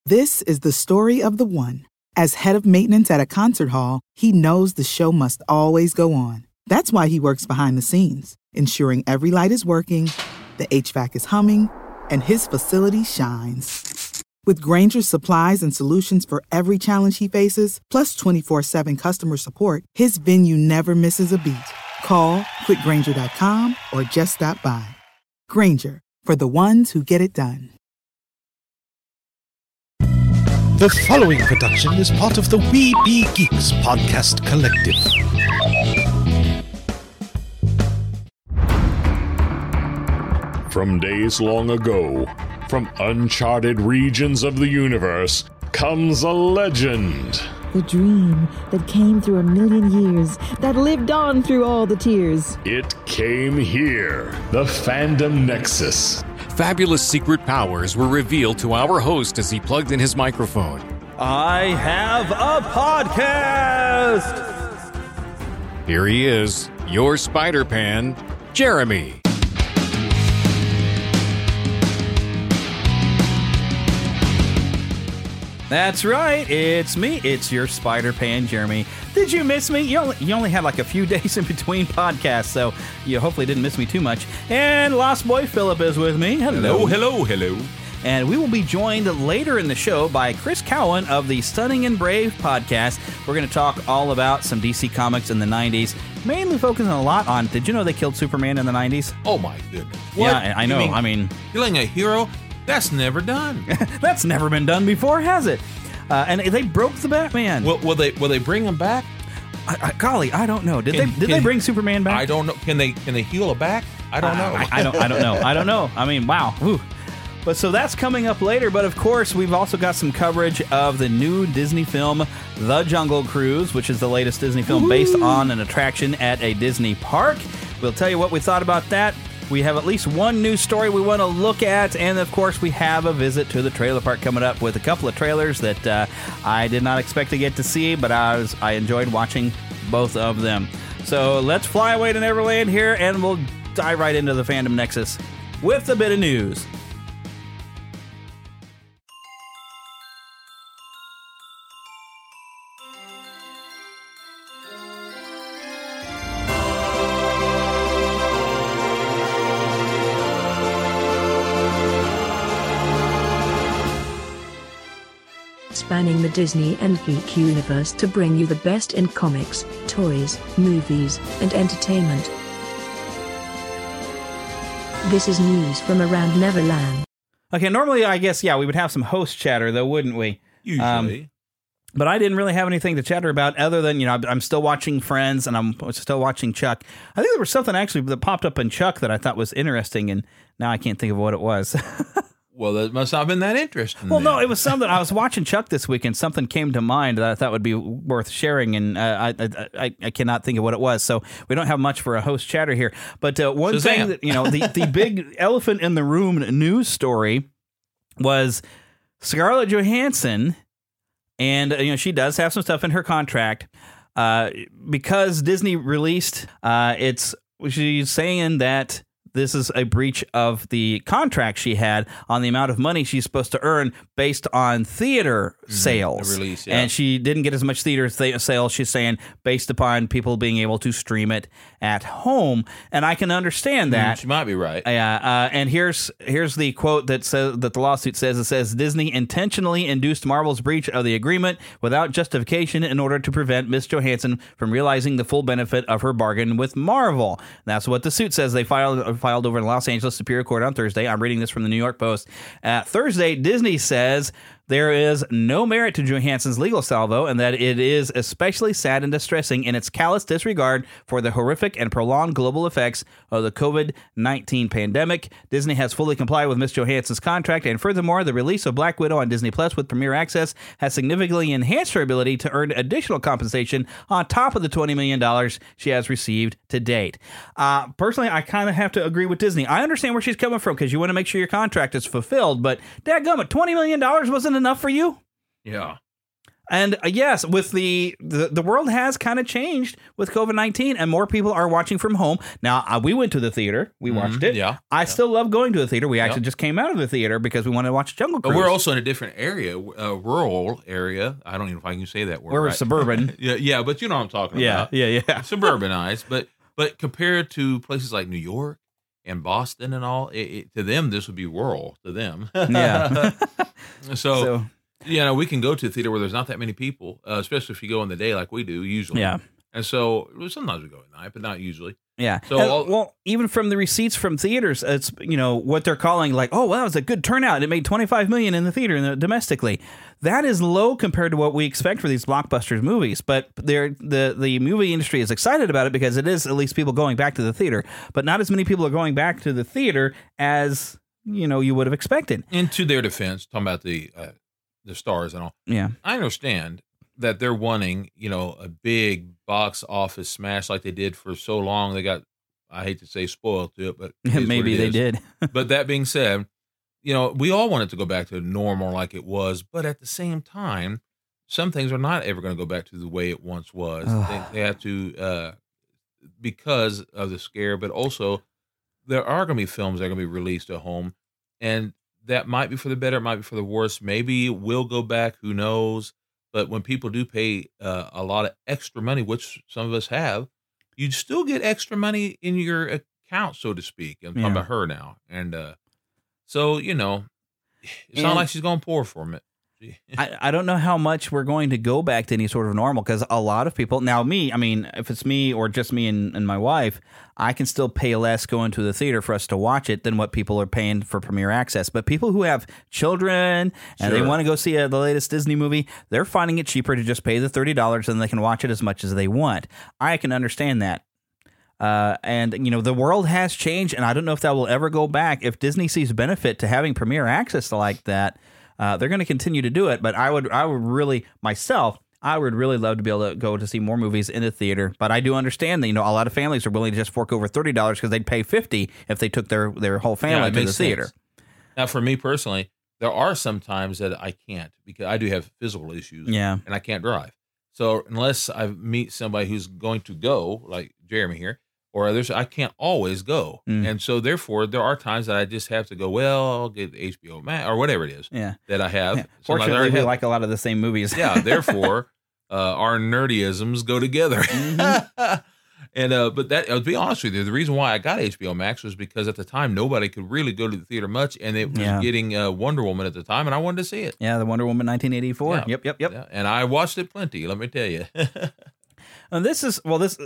This is the story of the one. As head of maintenance at a concert hall, he knows the show must always go on. That's why he works behind the scenes, ensuring every light is working, the HVAC is humming, and his facility shines. With Grainger's supplies and solutions for every challenge he faces, plus 24/7 customer support, his venue never misses a beat. Call quickgrainger.com or just stop by. Grainger, for the ones who get it done. The following production is part of the We Be Geeks podcast collective. From days long ago, from uncharted regions of the universe, comes a legend. The dream that came through a million years, that lived on through all the tears. It came here, the Fandom Nexus. Fabulous secret powers were revealed to our host as he plugged in his microphone. I have a podcast! Here he is, your Spider-Pan, Jeremy. That's right, it's me. It's your Spider-Pan, Jeremy. Did you miss me? You only had like a few days in between podcasts, so you hopefully didn't miss me too much. And Lost Boy Philip is with me. Hello. Hello. And we will be joined later in the show by Chris Cowan of the Stunning and Brave podcast. We're going to talk all about some DC comics in the 90s, mainly focusing a lot on, did you know they killed Superman in the 90s? Oh my goodness. What? Yeah, I know. I mean, killing a hero? That's never done. That's never been done before, has it? And they broke the Batman. Will they bring him back? Golly, I don't know. Did they bring Superman back? I don't know. Can they heal a back? I don't know. I don't know. I mean, wow. Whew. But so that's coming up later. But of course, we've also got some coverage of the new Disney film, The Jungle Cruise, which is the latest Disney film based on an attraction at a Disney park. We'll tell you what we thought about that. We have at least one news story we want to look at, and of course we have a visit to the trailer park coming up with a couple of trailers that I did not expect to get to see, but I enjoyed watching both of them. So let's fly away to Neverland here, and we'll dive right into the Fandom Nexus with a bit of news. Spanning the Disney and geek universe to bring you the best in comics, toys, movies, and entertainment. This is news from around Neverland. Okay, normally I guess, we would have some host chatter, though, wouldn't we? Usually. But I didn't really have anything to chatter about other than, I'm still watching Friends and I'm still watching Chuck. I think there was something actually that popped up in Chuck that I thought was interesting, and now I can't think of what it was. Well, that must not have been that interesting. Well, no, it was something. I was watching Chuck this week, and something came to mind that I thought would be worth sharing, and I cannot think of what it was. So we don't have much for a host chatter here. But one thing that, the big elephant in the room news story was Scarlett Johansson, and she does have some stuff in her contract because Disney released. She's saying that this is a breach of the contract she had on the amount of money she's supposed to earn based on theater sales. The release, yeah. And she didn't get as much theater sales, she's saying, based upon people being able to stream it at home. And I can understand that. She might be right. And here's the quote that says that the lawsuit says. It says, Disney intentionally induced Marvel's breach of the agreement without justification in order to prevent Miss Johansson from realizing the full benefit of her bargain with Marvel. That's what the suit says. They filed over in Los Angeles Superior Court on Thursday. I'm reading this from the New York Post. Thursday, Disney says there is no merit to Johansson's legal salvo, and that it is especially sad and distressing in its callous disregard for the horrific and prolonged global effects of the COVID-19 pandemic. Disney has fully complied with Ms. Johansson's contract, and furthermore, the release of Black Widow on Disney Plus with Premier Access has significantly enhanced her ability to earn additional compensation on top of the $20 million she has received to date. Personally, I kind of have to agree with Disney. I understand where she's coming from because you want to make sure your contract is fulfilled, but dadgummit, $20 million wasn't enough for you? Yeah. And yes, with the world has kind of changed with COVID-19, and more people are watching from home. Now, we went to the theater. We watched it. Yeah. I still love going to the theater. We actually just came out of the theater because we wanted to watch Jungle Cruise. But we're also in a different area, a rural area. I don't even know if I can say that word. We're right. suburban. yeah, but you know what I'm talking about. Yeah. Suburbanized. But compared to places like New York and Boston and all, to them, this would be rural to them. Yeah. So, we can go to a theater where there's not that many people, especially if you go in the day like we do usually. Yeah. And so sometimes we go at night, but not usually. Yeah. So even from the receipts from theaters, it's what they're calling like, oh, well, that was a good turnout. It made $25 million in the theater domestically. That is low compared to what we expect for these blockbusters movies. But the movie industry is excited about it because it is at least people going back to the theater. But not as many people are going back to the theater as you would have expected. And to their defense, talking about the stars and all. Yeah. I understand that they're wanting, a big box office smash like they did for so long. They got, I hate to say spoiled to it, but maybe they did. But that being said, we all want it to go back to normal like it was. But at the same time, some things are not ever going to go back to the way it once was. They have to, because of the scare, but also there are going to be films that are going to be released at home. And that might be for the better, it might be for the worse. Maybe we'll go back, who knows? But when people do pay a lot of extra money, which some of us have, you still get extra money in your account, so to speak. I'm talking about her now. And so, it's not like she's going poor for it. I don't know how much we're going to go back to any sort of normal because a lot of people now if it's me or just me and my wife, I can still pay less going to the theater for us to watch it than what people are paying for Premier Access. But people who have children and they want to go see the latest Disney movie, they're finding it cheaper to just pay the $30 and they can watch it as much as they want. I can understand that. And the world has changed, and I don't know if that will ever go back. If Disney sees benefit to having Premier Access like that, they're going to continue to do it, but I would really love to be able to go to see more movies in the theater. But I do understand that a lot of families are willing to just fork over $30 because they'd pay $50 if they took their whole family to the theater. Now, for me personally, there are some times that I can't because I do have physical issues. Yeah, and I can't drive. So unless I meet somebody who's going to go, like Jeremy here, or others, I can't always go. And so therefore, there are times that I just have to go, well, I'll get HBO Max or whatever it is that I have. Yeah. Fortunately, we like a lot of the same movies. Yeah, therefore, our nerdyisms go together. And but that, to be honest with you, the reason why I got HBO Max was because at the time, nobody could really go to the theater much, and it was getting Wonder Woman at the time, and I wanted to see it. Yeah, the Wonder Woman 1984. Yeah. Yep. Yeah. And I watched it plenty, let me tell you. And this is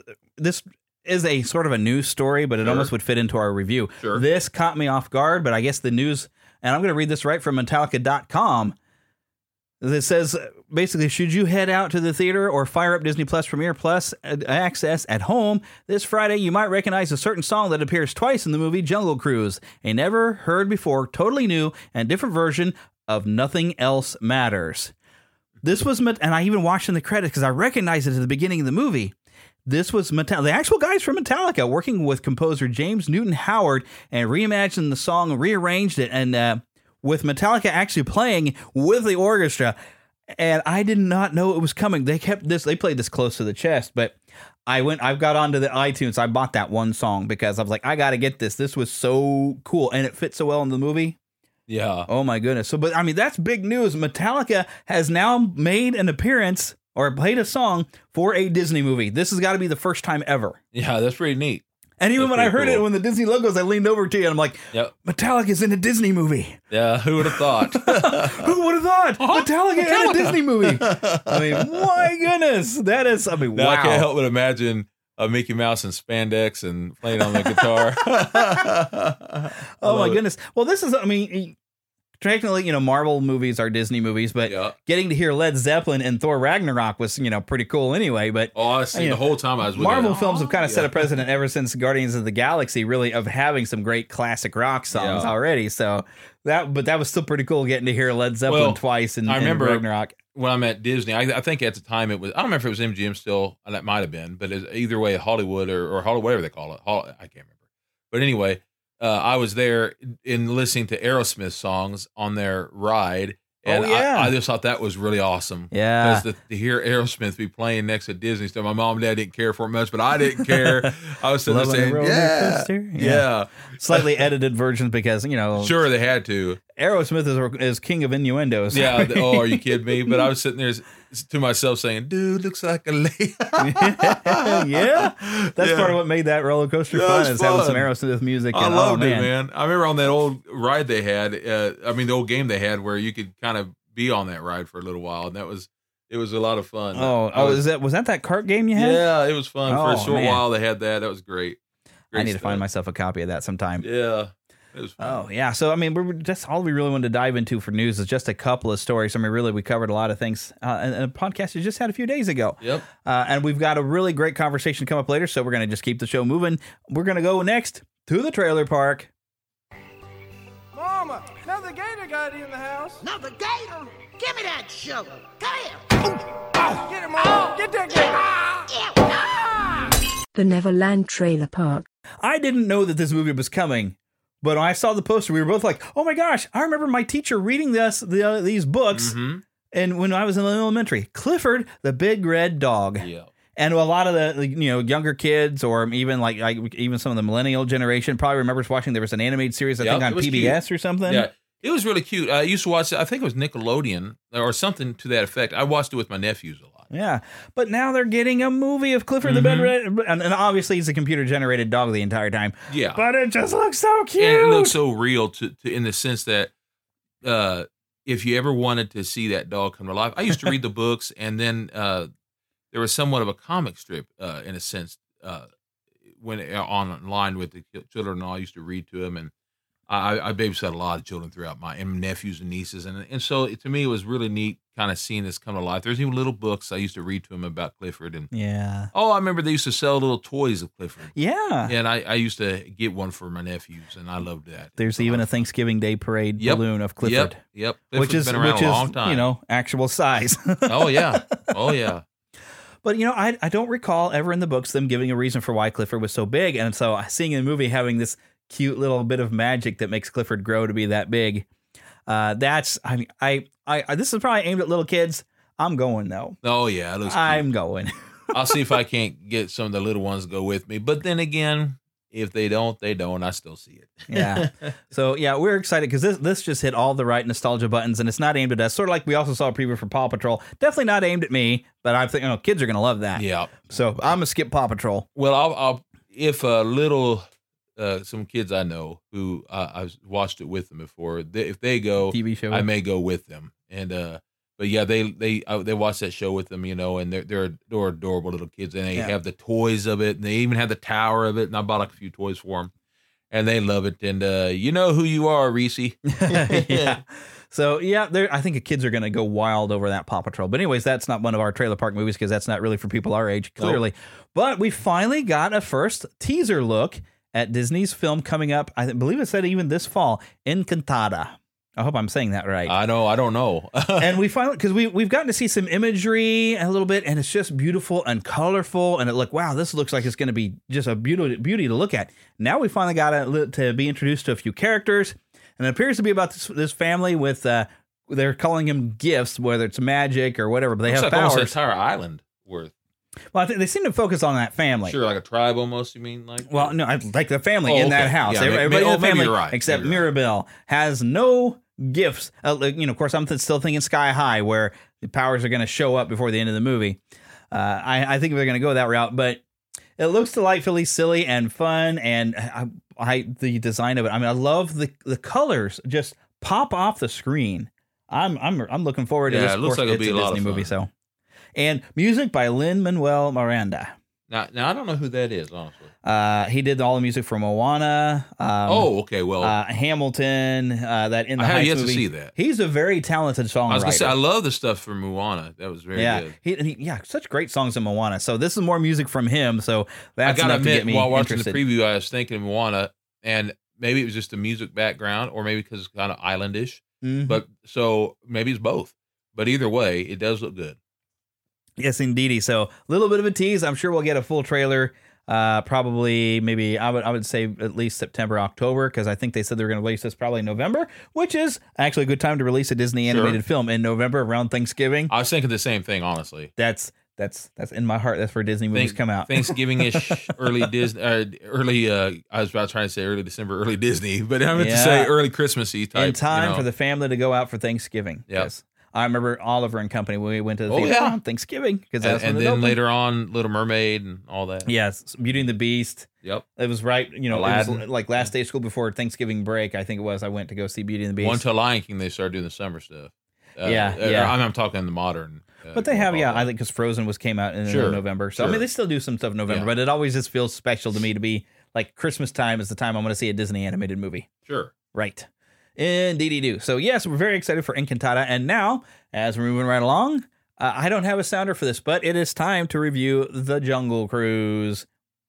a sort of a news story, but it almost would fit into our review. Sure. This caught me off guard, but I guess the news, and I'm going to read this right from Metallica.com. It says, basically, should you head out to the theater or fire up Disney Plus Premier Plus Access at home this Friday, you might recognize a certain song that appears twice in the movie Jungle Cruise, a never heard before, totally new and different version of Nothing Else Matters. This was, and I even watched in the credits because I recognized it at the beginning of the movie. This was the actual guys from Metallica working with composer James Newton Howard and reimagined the song, rearranged it, and with Metallica actually playing with the orchestra. And I did not know it was coming. They played this close to the chest, but I've got onto the iTunes. I bought that one song because I was like, I got to get this. This was so cool. And it fit so well in the movie. Yeah. Oh my goodness. So, but I mean, that's big news. Metallica has now made an appearance or played a song for a Disney movie. This has got to be the first time ever. Yeah, that's pretty neat. And even when I heard it, when the Disney logos, I leaned over to you and I'm like, Metallica's in a Disney movie. Yeah, who would have thought? Who would have thought? Metallica in a Disney movie. I mean, my goodness. That is, now wow. I can't help but imagine Mickey Mouse in spandex and playing on the guitar. Oh, my goodness. Well, this is, technically, Marvel movies are Disney movies, but getting to hear Led Zeppelin and Thor Ragnarok was, pretty cool anyway. But honestly, the whole time I was with Marvel films have kind of set a precedent ever since Guardians of the Galaxy, really, of having some great classic rock songs already. So that was still pretty cool getting to hear Led Zeppelin twice in Ragnarok. When I'm at Disney, I think at the time it was, I don't remember if it was MGM still, that might have been, but either way, Hollywood or Hollywood, whatever they call it, I can't remember. But anyway, I was there in listening to Aerosmith songs on their ride, And yeah. I just thought that was really awesome. Yeah. Because to hear Aerosmith be playing next to Disney stuff, my mom and dad didn't care for it much, but I didn't care. I was sitting there saying, yeah. Slightly edited versions because, you know. Sure, they had to. Aerosmith is king of innuendos. Yeah. Are you kidding me? But I was sitting there to myself saying, dude, looks like a lady. Yeah. That's part of what made that roller coaster fun, is having some Aerosmith music. I loved it, man. I remember on that old ride they had, the old game they had where you could kind of be on that ride for a little while, and it was a lot of fun. Was that cart game you had? Yeah, it was fun. For a short while they had that. That was great. I need to find myself a copy of that sometime. Yeah. It was fun. Oh, yeah. So, I mean, we're just all we really wanted to dive into for news is just a couple of stories. I mean, really, we covered a lot of things in a podcast you just had a few days ago. Yep. And we've got a really great conversation come up later, so we're going to just keep the show moving. We're going to go next to the trailer park. Mama, another gator got in the house. Another gator? Give me that shovel. Come here. Get him, Mama. Get that gator. The Neverland Trailer Park. I didn't know that this movie was coming, but when I saw the poster, we were both like, oh my gosh, I remember my teacher reading these books. Mm-hmm. And when I was in elementary, Clifford, the Big Red Dog. Yeah. And a lot of the younger kids, or even even some of the millennial generation, probably remembers watching. There was an animated series, I think, on PBS cute. Or something. Yeah, it was really cute. I used to watch it. I think it was Nickelodeon or something to that effect. I watched it with my nephews a lot. Yeah, but now they're getting a movie of Clifford the Big Red, and obviously he's a computer-generated dog the entire time. Yeah, but it just looks so cute. And it looks so real to in the sense that if you ever wanted to see that dog come to life, I used to read the books, and then there was somewhat of a comic strip in a sense when online with the children, and I used to read to them, and I babysat a lot of children throughout and nephews and nieces, and so to me it was really neat kind of seeing this come to life. There's even little books I used to read to them about Clifford, and I remember they used to sell little toys of Clifford. Yeah, and I used to get one for my nephews, and I loved that. There's even a Thanksgiving Day parade balloon of Clifford. Yep. Which is been around a long time. Actual size. Oh yeah. But, I don't recall ever in the books them giving a reason for why Clifford was so big. And so seeing in the movie having this cute little bit of magic that makes Clifford grow to be that big, this is probably aimed at little kids. I'm going, though. Oh, yeah. It looks I'm cute. going. I'll see if I can't get some of the little ones to go with me. But then again, if they don't, they don't. I still see it. Yeah. So, we're excited because this just hit all the right nostalgia buttons, and it's not aimed at us. Sort of like we also saw a preview for Paw Patrol. Definitely not aimed at me, but I think kids are going to love that. Yeah. So I'm going to skip Paw Patrol. Well, I'll if a little some kids I know who I've watched it with them before, if they go, TV show, I may go with them. And but yeah, they watch that show with them, and they're adorable little kids, and they have the toys of it, and they even have the tower of it, and I bought a few toys for them, and they love it. And you know who you are, Reese. Yeah. So I think the kids are going to go wild over that Paw Patrol. But anyways, that's not one of our trailer park movies because that's not really for people our age, clearly. Nope. But we finally got a first teaser look at Disney's film coming up. I believe it said even this fall, Encantada. I hope I'm saying that right. I don't know. And we finally, because we've gotten to see some imagery a little bit, and it's just beautiful and colorful. And this looks like it's going to be just a beauty to look at. Now we finally got to be introduced to a few characters, and it appears to be about this family with they're calling them gifts, whether it's magic or whatever. But they have powers. Almost an entire island worth. Well, I think they seem to focus on that family. Sure, like a tribe almost, you mean? Well, no, like the family in that house. Yeah, everybody in the family, right. except Mirabelle, has no gifts. Of course, I'm still thinking Sky High, where the powers are going to show up before the end of the movie. I think they're going to go that route, but it looks delightfully silly and fun, and the design of it. I mean, I love the colors just pop off the screen. I'm looking forward to this. It looks like it'll be a lot of fun. Movie, so. And music by Lin-Manuel Miranda. Now I don't know who that is, honestly. He did all the music for Moana. Okay, well, Hamilton. That in the I have Heights yet movie. to see that. He's a very talented songwriter. I was gonna say I love the stuff from Moana. That was very good. He such great songs in Moana. So this is more music from him. So that's I gotta enough to admit, get me while watching interested. the preview, I was thinking of Moana, and maybe it was just the music background, or maybe because it's kind of islandish. Mm-hmm. But so maybe it's both. But either way, it does look good. Yes, indeedy. So a little bit of a tease. I'm sure we'll get a full trailer Probably, maybe I would say at least September, October, because I think they said they were going to release this probably in November, which is actually a good time to release a Disney animated film in November around Thanksgiving. I was thinking the same thing, honestly. That's in my heart. That's where Disney movies come out. Thanksgiving-ish, early Disney, I was about trying to say early December, early Disney, but I meant to say early Christmassy type. In time for the family to go out for Thanksgiving. Yes. I remember Oliver and Company when we went to the theater on Thanksgiving, because that's when and it then opened. later on Little Mermaid and all that. Yes, Beauty and the Beast. Yep. It was right, it was Aladdin. like last day of school before Thanksgiving break, I think it was. I went to go see Beauty and the Beast. One to Lion King, they started doing the summer stuff. Yeah. I'm talking the modern. But they have, I think, because Frozen came out in November. So, I mean, they still do some stuff in November, but it always just feels special to me to be like Christmas time is the time I'm going to see a Disney animated movie. Sure. Right. Indeedy do. So, yes, we're very excited for Encantada. And now, as we're moving right along, I don't have a sounder for this, but it is time to review The Jungle Cruise.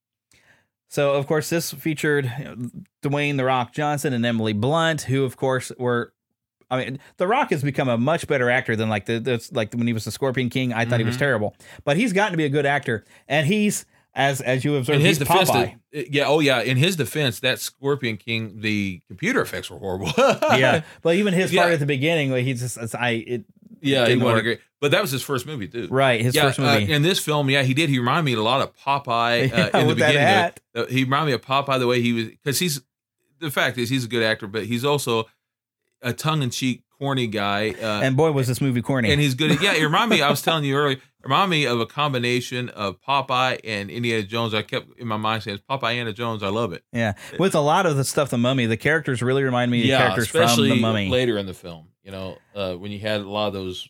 So, of course, this featured Dwayne "The Rock" Johnson and Emily Blunt, who, of course, were... I mean, The Rock has become a much better actor than like when he was the Scorpion King. I thought he was terrible, but he's gotten to be a good actor, and he's as you observed, in his he's defense, Popeye. In his defense, that Scorpion King, the computer effects were horrible. Yeah, but even his part at the beginning, where he wasn't great. But that was his first movie too, right? His first movie in this film. Yeah, he did. He reminded me a lot of Popeye in the beginning. He reminded me of Popeye the way he was, because the fact is he's a good actor, but he's also a tongue-in-cheek, corny guy. And boy, was this movie corny. And he's good. It reminded me, I was telling you earlier, me of a combination of Popeye and Indiana Jones. I kept in my mind saying, it's Popeye, Indiana Jones. I love it. Yeah. With a lot of the stuff, The Mummy, the characters really remind me of characters from The Mummy. Later in the film, when you had a lot of those,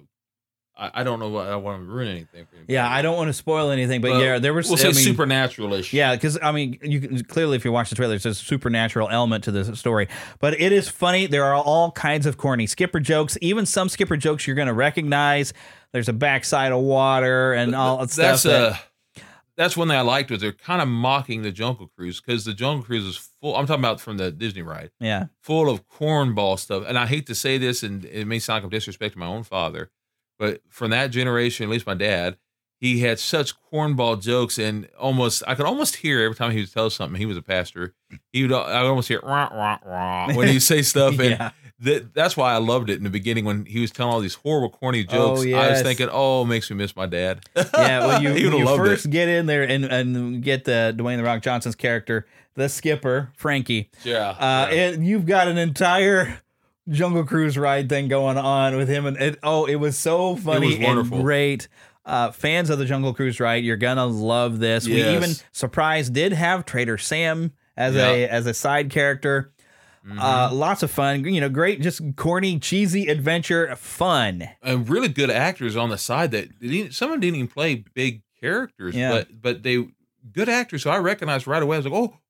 I don't know what I want to ruin anything for you. Yeah, I don't want to spoil anything, but there was supernatural-ish. Yeah, because you can clearly, if you watch the trailer, there's a supernatural element to the story. But it is funny. There are all kinds of corny Skipper jokes, even some Skipper jokes you're going to recognize. There's a backside of water and all that stuff. That's one thing I liked, was they're kind of mocking the Jungle Cruise, because the Jungle Cruise is full. I'm talking about from the Disney ride. Yeah, full of cornball stuff. And I hate to say this, and it may sound like I'm disrespecting my own father, but from that generation, at least my dad, he had such cornball jokes, and I could almost hear every time he would tell something. He was a pastor. I would almost hear rah, rah, rah, when he would say stuff. And that's why I loved it in the beginning, when he was telling all these horrible, corny jokes. I was thinking, it makes me miss my dad. Yeah, when you first get in there and get Dwayne "The Rock" Johnson's character, the skipper, Frankie. And you've got an entire Jungle Cruise ride thing going on with him, and it was so funny and great. Fans of the Jungle Cruise ride, you're gonna love this. Yes. We even did have Trader Sam as a side character. Lots of fun, great, just corny, cheesy adventure fun, and really good actors on the side. Some of them didn't even play big characters, but they good actors. So I recognized right away. I was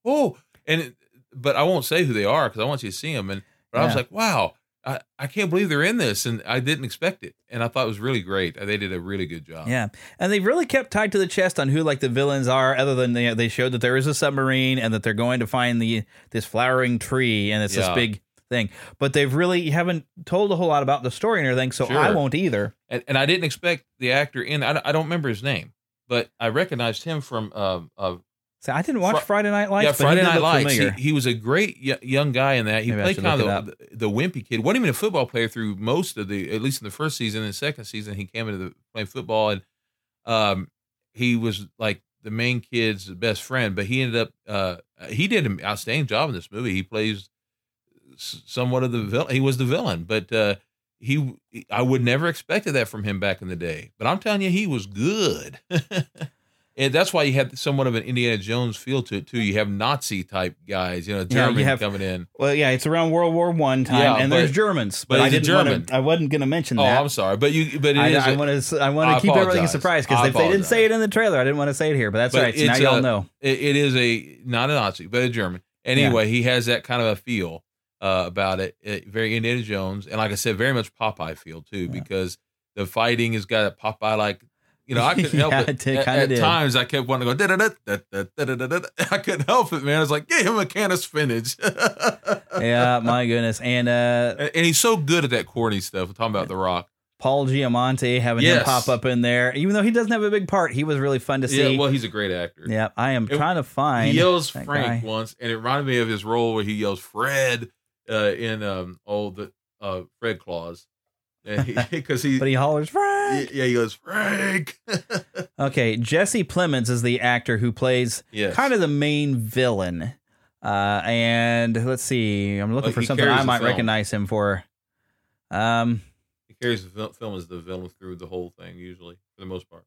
like, but I won't say who they are because I want you to see them. But I was like, wow, I can't believe they're in this, and I didn't expect it, and I thought it was really great. They did a really good job. Yeah, and they really kept tied to the chest on who the villains are, other than they showed that there is a submarine and that they're going to find this flowering tree, and it's this big thing. But they've really haven't told a whole lot about the story and everything, so I won't either. And I didn't expect the actor in. I don't remember his name, but I recognized him from So I didn't watch Friday Night Lights. Yeah, Friday Night Lights. He was a great young guy in that. He played kind of the wimpy kid. Wasn't even a football player through most of at least in the first season. In the second season, he came into playing football, and he was like the main kid's best friend. But he ended up he did an outstanding job in this movie. He plays somewhat of the villain. He was the villain, but I would never expected that from him back in the day. But I'm telling you, he was good. And that's why you have somewhat of an Indiana Jones feel to it too. You have Nazi type guys, German coming in. Well, yeah, it's around World War I time, and there's Germans. But I wasn't going to mention that. Oh, I'm sorry, but I want to keep everything surprised, because if they didn't say it in the trailer, I didn't want to say it here. But that's right. So now y'all know. It is not a Nazi, but a German. Anyway, he has that kind of a feel about it. Very Indiana Jones, and like I said, very much Popeye feel too, because the fighting has got a Popeye like. I couldn't help it. At times, I kept wanting to go da-da-da-da-da-da-da-da. I couldn't help it, man. I was like, get him a can of spinach. Yeah, my goodness, and he's so good at that corny stuff. I'm talking about The Rock. Paul Giamatti, having him pop up in there. Even though he doesn't have a big part, he was really fun to see. Yeah, well, he's a great actor. Yeah, I am trying to find. He yells Frank guy once, and it reminded me of his role where he yells Fred in Fred Claus. Because but he hollers Frank. Yeah, he goes Frank. Okay, Jesse Plemons is the actor who plays kind of the main villain. And let's see, I'm looking for something I might recognize him for. He carries the film as the villain through the whole thing, usually, for the most part.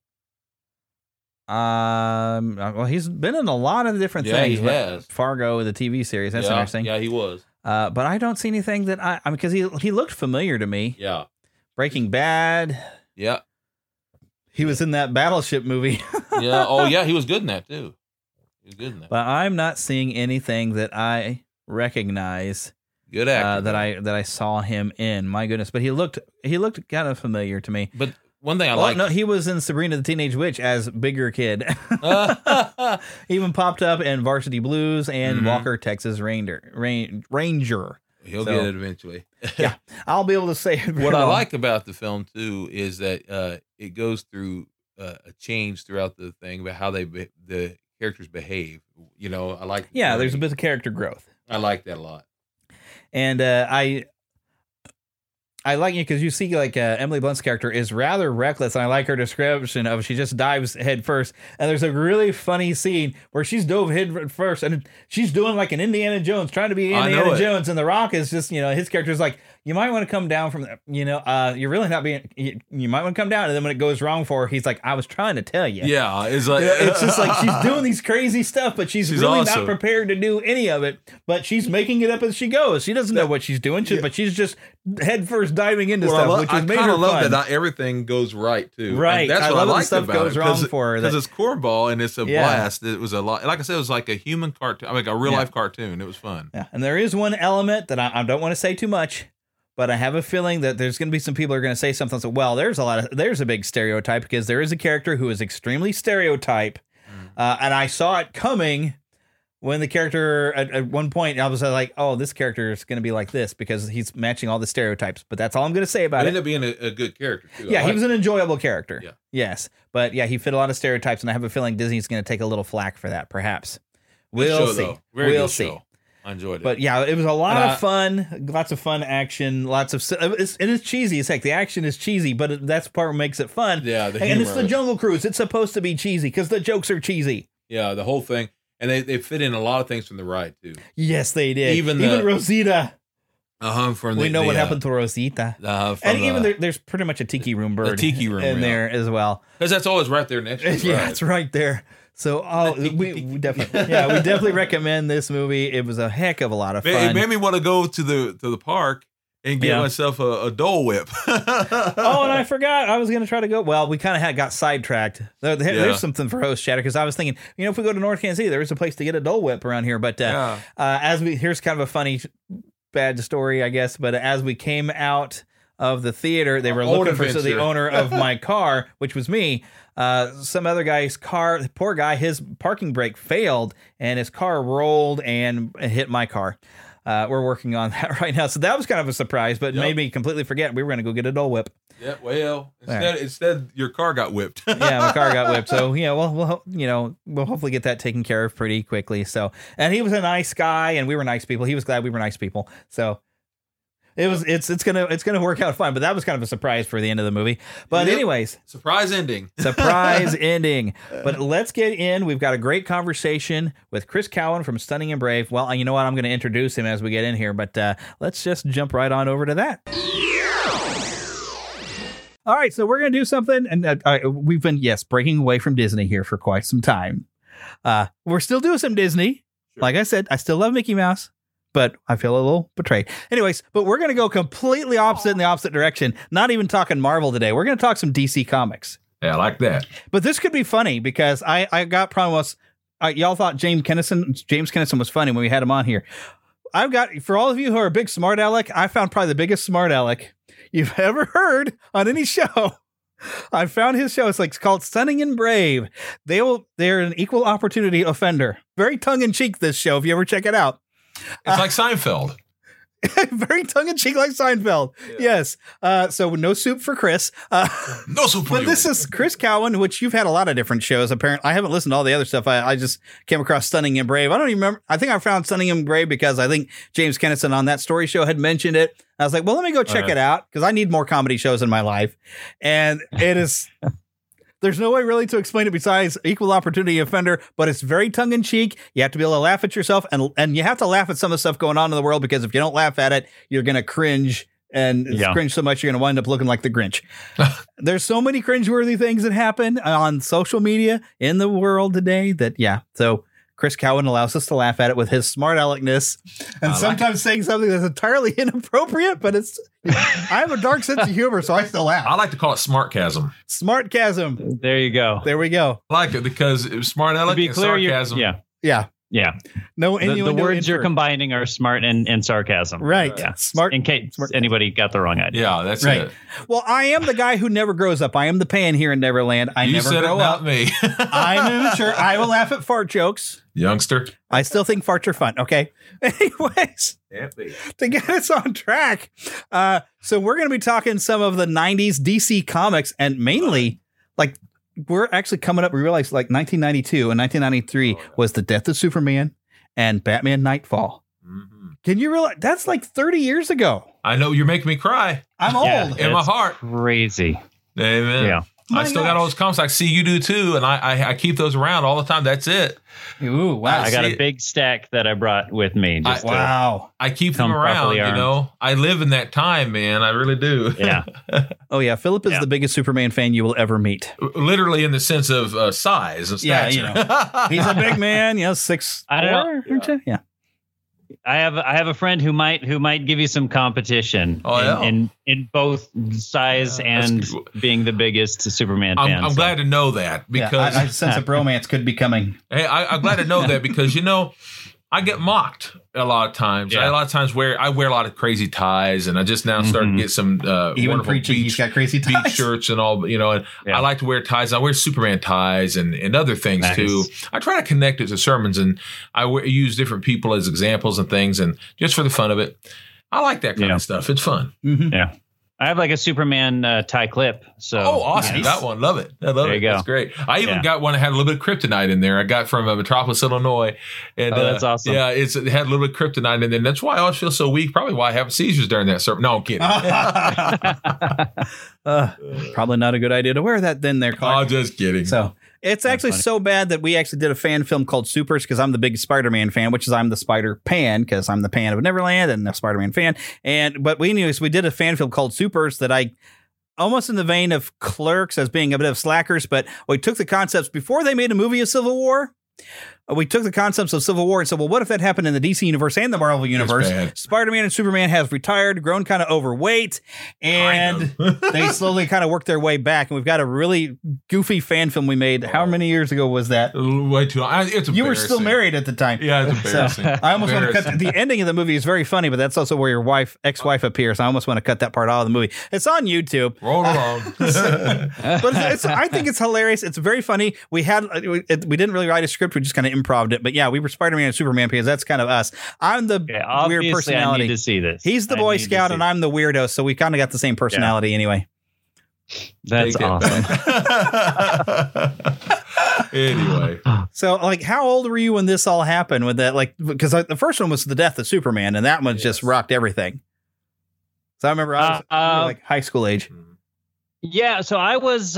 Well, he's been in a lot of different things. He has. Fargo, the TV series. That's interesting. Yeah, he was. But I don't see anything that I mean, because he looked familiar to me. Yeah. Breaking Bad. Yeah. He was in that Battleship movie. Yeah. Oh, yeah. He was good in that too. He was good in that. But I'm not seeing anything that I recognize. Good actor. That I saw him in. My goodness. But he looked kind of familiar to me. But one thing I like. No, he was in Sabrina the Teenage Witch as bigger kid. He even popped up in Varsity Blues and Walker, Texas Ranger. He'll get it eventually. Yeah, I'll be able to say it. What I like about the film too is that it goes through a change throughout the thing about how the characters behave. You know, I like. Yeah, there's a bit of character growth. I like that a lot. And I like it because you see like Emily Blunt's character is rather reckless, and I like her description of she just dives head first. And there's a really funny scene where she's dove head first, and she's doing like an Indiana Jones, trying to be Indiana Jones, and The Rock is just, his character's like, you might want to come down from, you're really not being, you might want to come down. And then when it goes wrong for her, he's like, I was trying to tell you. Yeah. It's like, it's just like she's doing these crazy stuff, but she's really awesome. Not prepared to do any of it, but she's making it up as she goes. She doesn't know what she's doing, but she's just head first diving into stuff, which has made her fun. I love that not everything goes right, too. Right. And that's what I like stuff about goes it. wrong for her. Because it's cornball and it's a blast. It was a lot. Like I said, it was like a human cartoon, like a real life cartoon. It was fun. Yeah. And there is one element that I don't want to say too much, but I have a feeling that there's going to be some people who are going to say something. So, well, there's a big stereotype, because there is a character who is extremely stereotype. And I saw it coming when the character at one point, I was like, oh, this character is going to be like this because he's matching all the stereotypes. But that's all I'm going to say about it. Ended up being a good character, too. Yeah, he was an enjoyable character. Yeah. Yes. But yeah, he fit a lot of stereotypes, and I have a feeling Disney's going to take a little flack for that, perhaps. We'll see. We'll see. Show. I enjoyed it. But yeah, it was a lot of fun, lots of fun action, lots of, it's cheesy as heck. The action is cheesy, but that's part what makes it fun. Yeah, and it's the Jungle Cruise. It's supposed to be cheesy because the jokes are cheesy. Yeah, the whole thing. And they fit in a lot of things from the ride, too. Yes, they did. Even Rosita. We know what happened to Rosita. And even there's pretty much a tiki room bird in there as well. Because that's always right there next to the Yeah, it's right there. So we definitely recommend this movie. It was a heck of a lot of fun. It made me want to go to the park and get myself a Dole Whip. Oh, and I forgot. I was going to try to go. Well, we kind of got sidetracked. There's something for host chatter, because I was thinking, if we go to North Kansas City, there is a place to get a Dole Whip around here. But here's kind of a funny, bad story, I guess. But as we came out of the theater, they were looking for the owner of my car, which was me. Some other guy's car, poor guy, his parking brake failed and his car rolled and hit my car. We're working on that right now. So that was kind of a surprise, but made me completely forget we were going to go get a Dole Whip. Yeah, well, instead your car got whipped. Yeah, my car got whipped. So, we'll hopefully get that taken care of pretty quickly. So, and he was a nice guy and we were nice people. He was glad we were nice people. So it's gonna work out fine, but that was kind of a surprise for the end of the movie. But anyways, surprise ending. But let's get in. We've got a great conversation with Chris Cowan from Stunning and Brave. Well, you know what? I'm going to introduce him as we get in here, but let's just jump right on over to that. All right, so we're going to do something, and we've been breaking away from Disney here for quite some time. We're still doing some Disney. Sure. Like I said, I still love Mickey Mouse, but I feel a little betrayed. Anyways, but we're going to go completely opposite in the opposite direction. Not even talking Marvel today. We're going to talk some DC Comics. Yeah, I like that. But this could be funny because I got promos. Y'all thought James Kennison was funny when we had him on here. I've got, for all of you who are a big smart aleck, I found probably the biggest smart aleck you've ever heard on any show. I found his show. It's called Stunning and Brave. They're an equal opportunity offender. Very tongue in cheek, this show, if you ever check it out. It's like Seinfeld. Very tongue-in-cheek like Seinfeld. Yes. So no soup for Chris. No soup for But you. this is Chris Cowan, which you've had a lot of different shows. Apparently, I haven't listened to all the other stuff. I just came across Stunning and Brave. I don't even remember. I think I found Stunning and Brave because I think James Kennison on That Story Show had mentioned it. I was like, well, let me go check it out because I need more comedy shows in my life. And it is... There's no way really to explain it besides equal opportunity offender, but it's very tongue in cheek. You have to be able to laugh at yourself and you have to laugh at some of the stuff going on in the world because if you don't laugh at it, you're going to cringe and cringe so much you're going to wind up looking like the Grinch. There's so many cringeworthy things that happen on social media in the world today that, so Chris Cowan allows us to laugh at it with his smart aleckness and sometimes saying something that's entirely inappropriate, but I have a dark sense of humor, so I still laugh. I like to call it smartchasm. Smartchasm. There you go. There we go. I like it because it was smart aleck and sarcasm. Yeah. No, the words you're combining are smart and sarcasm. Right. Yeah. Smart. In case anybody got the wrong idea. Yeah, that's right. it. Well, I am the guy who never grows up. I am the pan here in Neverland. I never grow up. Me. I'm immature. I will laugh at fart jokes. Youngster. I still think farts are fun. Okay. Anyways, to get us on track. So we're going to be talking some of the 90s DC comics and mainly like we're actually coming up. We realized like 1992 and 1993 was the death of Superman and Batman Nightfall. Mm-hmm. Can you realize that's like 30 years ago? I know you're making me cry. I'm old in my heart. Crazy. Amen. Yeah. I still got all those comics. I see you do too, and I keep those around all the time. That's it. Ooh, wow! I got a big stack that I brought with me. Wow! I keep them around. You know, I live in that time, man. I really do. Yeah. Oh yeah, Philip is the biggest Superman fan you will ever meet. Literally in the sense of size and stature. Yeah, he's a big man. 6'4". I don't know. Yeah. I have a friend who might give you some competition in both size and being the biggest Superman fan. I'm glad to know that because I sense a bromance could be coming. Hey, I'm glad to know that because I get mocked a lot of times. Yeah. I a lot of times I wear a lot of crazy ties, and I just now starting to get some even wonderful preaching. He's got crazy ties. beach shirts and all. And I like to wear ties. I wear Superman ties and other things too. I try to connect it to sermons, and I use different people as examples and things, and just for the fun of it. I like that kind of stuff. It's fun. Mm-hmm. Yeah. I have like a Superman tie clip. So awesome. Nice. That one. Love it. I love there it. You go. That's great. I even got one that had a little bit of kryptonite in there. I got from Metropolis, Illinois. And that's awesome. Yeah, it had a little bit of kryptonite in there. And that's why I always feel so weak. Probably why I have seizures during that sermon. No, I'm kidding. Probably not a good idea to wear that then there, Clark. Oh, just kidding. So it's actually so bad that we actually did a fan film called Supers because I'm the biggest Spider-Man fan, which is I'm the Spider-Pan because I'm the pan of Neverland and the Spider-Man fan. But we did a fan film called Supers that I almost in the vein of Clerks as being a bit of slackers, but we took the concepts before they made a movie of Civil War. We took the concepts of Civil War and said, well, what if that happened in the DC universe and the Marvel universe? Spider-Man and Superman have retired, grown kind of overweight, and they slowly kind of worked their way back. And we've got a really goofy fan film we made. How many years ago was that? Way too long. It's you were still married at the time. Yeah, it's embarrassing. So I almost want to cut the ending of the movie is very funny, but that's also where your ex-wife appears. I almost want to cut that part out of the movie. It's on YouTube. Roll along. But I think it's hilarious. It's very funny. We didn't really write a script. We just kind of improv it, but yeah, we were Spider-Man and Superman because that's kind of us. I'm the weird personality. I need to see this. He's the Boy Scout and I'm the weirdo, so we kind of got the same personality anyway. That's awesome. Anyway, so like, how old were you when this all happened? With that, like, because the first one was the death of Superman, and that one just rocked everything. So I remember I was like high school age. Yeah, so I was,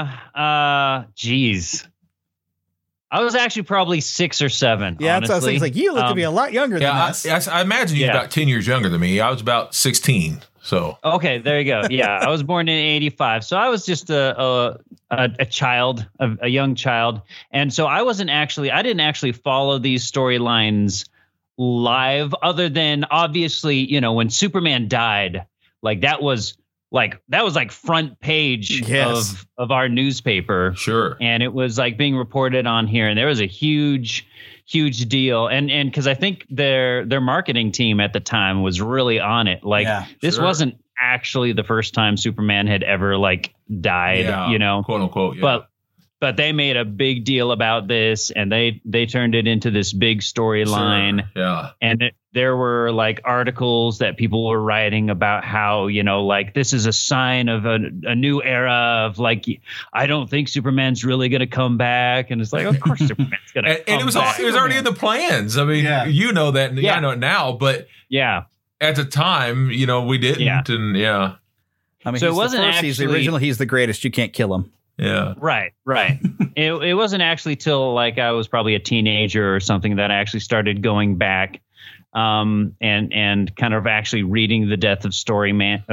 I was actually probably 6 or 7. Yeah, honestly. that's what I was thinking. Like, you look to be a lot younger than us. I imagine you're about 10 years younger than me. I was about 16. So okay, there you go. Yeah, I was born in '85, so I was just a child, a young child, and so I didn't actually follow these storylines live, other than obviously, when Superman died, that was front page of our newspaper. Sure. And it was like being reported on here. And there was a huge deal. And because I think their marketing team at the time was really on it. This wasn't actually the first time Superman had ever died, quote unquote. Yeah. but they made a big deal about this, and they turned it into this big storyline. Sure. Yeah. And there were like articles that people were writing about how, like this is a sign of a new era of like, I don't think Superman's really going to come back. And it's like, of course Superman's going to come and it was back. it was already in the plans. I mean, you know that, and I know it now, but at the time, we didn't. Yeah. And I mean, so it wasn't he's the original. He's the greatest. You can't kill him. Yeah. Right. It wasn't actually till like I was probably a teenager or something that I actually started going back and kind of actually reading the Death of Superman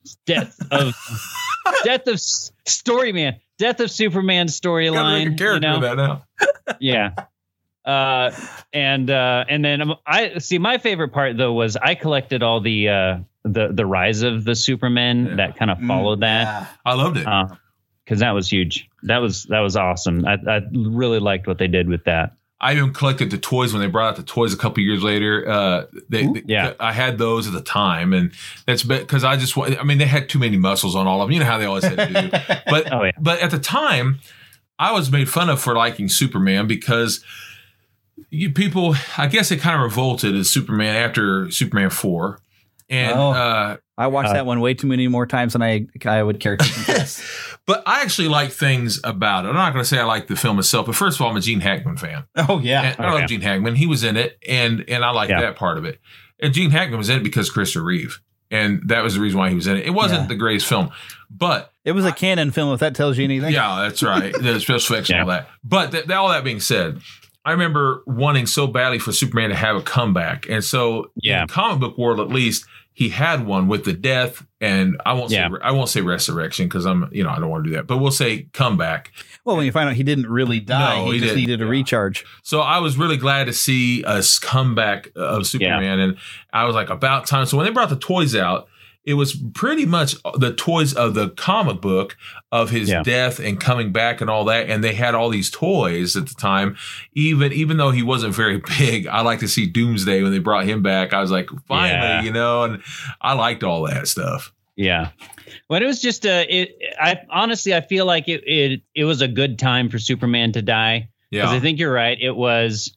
storyline. Character that now. Yeah. And then I see my favorite part though was I collected all the Rise of the Supermen that kind of followed that. Yeah. I loved it. Because that was huge. That was awesome. I really liked what they did with that. I even collected the toys when they brought out the toys a couple years later. I had those at the time, and that's because they had too many muscles on all of them. You know how they always had to do. But but at the time, I was made fun of for liking Superman because people, I guess, they kind of revolted as Superman after Superman 4. And I watched that one way too many more times than I would care to confess. But I actually like things about it. I'm not going to say I like the film itself, but first of all, I'm a Gene Hackman fan. Oh, yeah. And I love Gene Hackman. He was in it, and I like that part of it. And Gene Hackman was in it because Christopher Reeve, and that was the reason why he was in it. It wasn't the greatest film, but it was a canon film, if that tells you anything. Yeah, that's right. The special effects and all that. But all that being said, I remember wanting so badly for Superman to have a comeback. And so in the comic book world, at least, he had one with the death, and I won't say resurrection because I don't want to do that, but we'll say comeback. Well, when you find out he didn't really die, he just needed a recharge. So I was really glad to see a comeback of Superman, and I was like, about time. So when they brought the toys out, it was pretty much the toys of the comic book of his death and coming back and all that. And they had all these toys at the time. Even though he wasn't very big, I like to see Doomsday when they brought him back. I was like, finally, and I liked all that stuff. Yeah. Well, it was just I feel like it was a good time for Superman to die. Yeah. Because I think you're right. It was,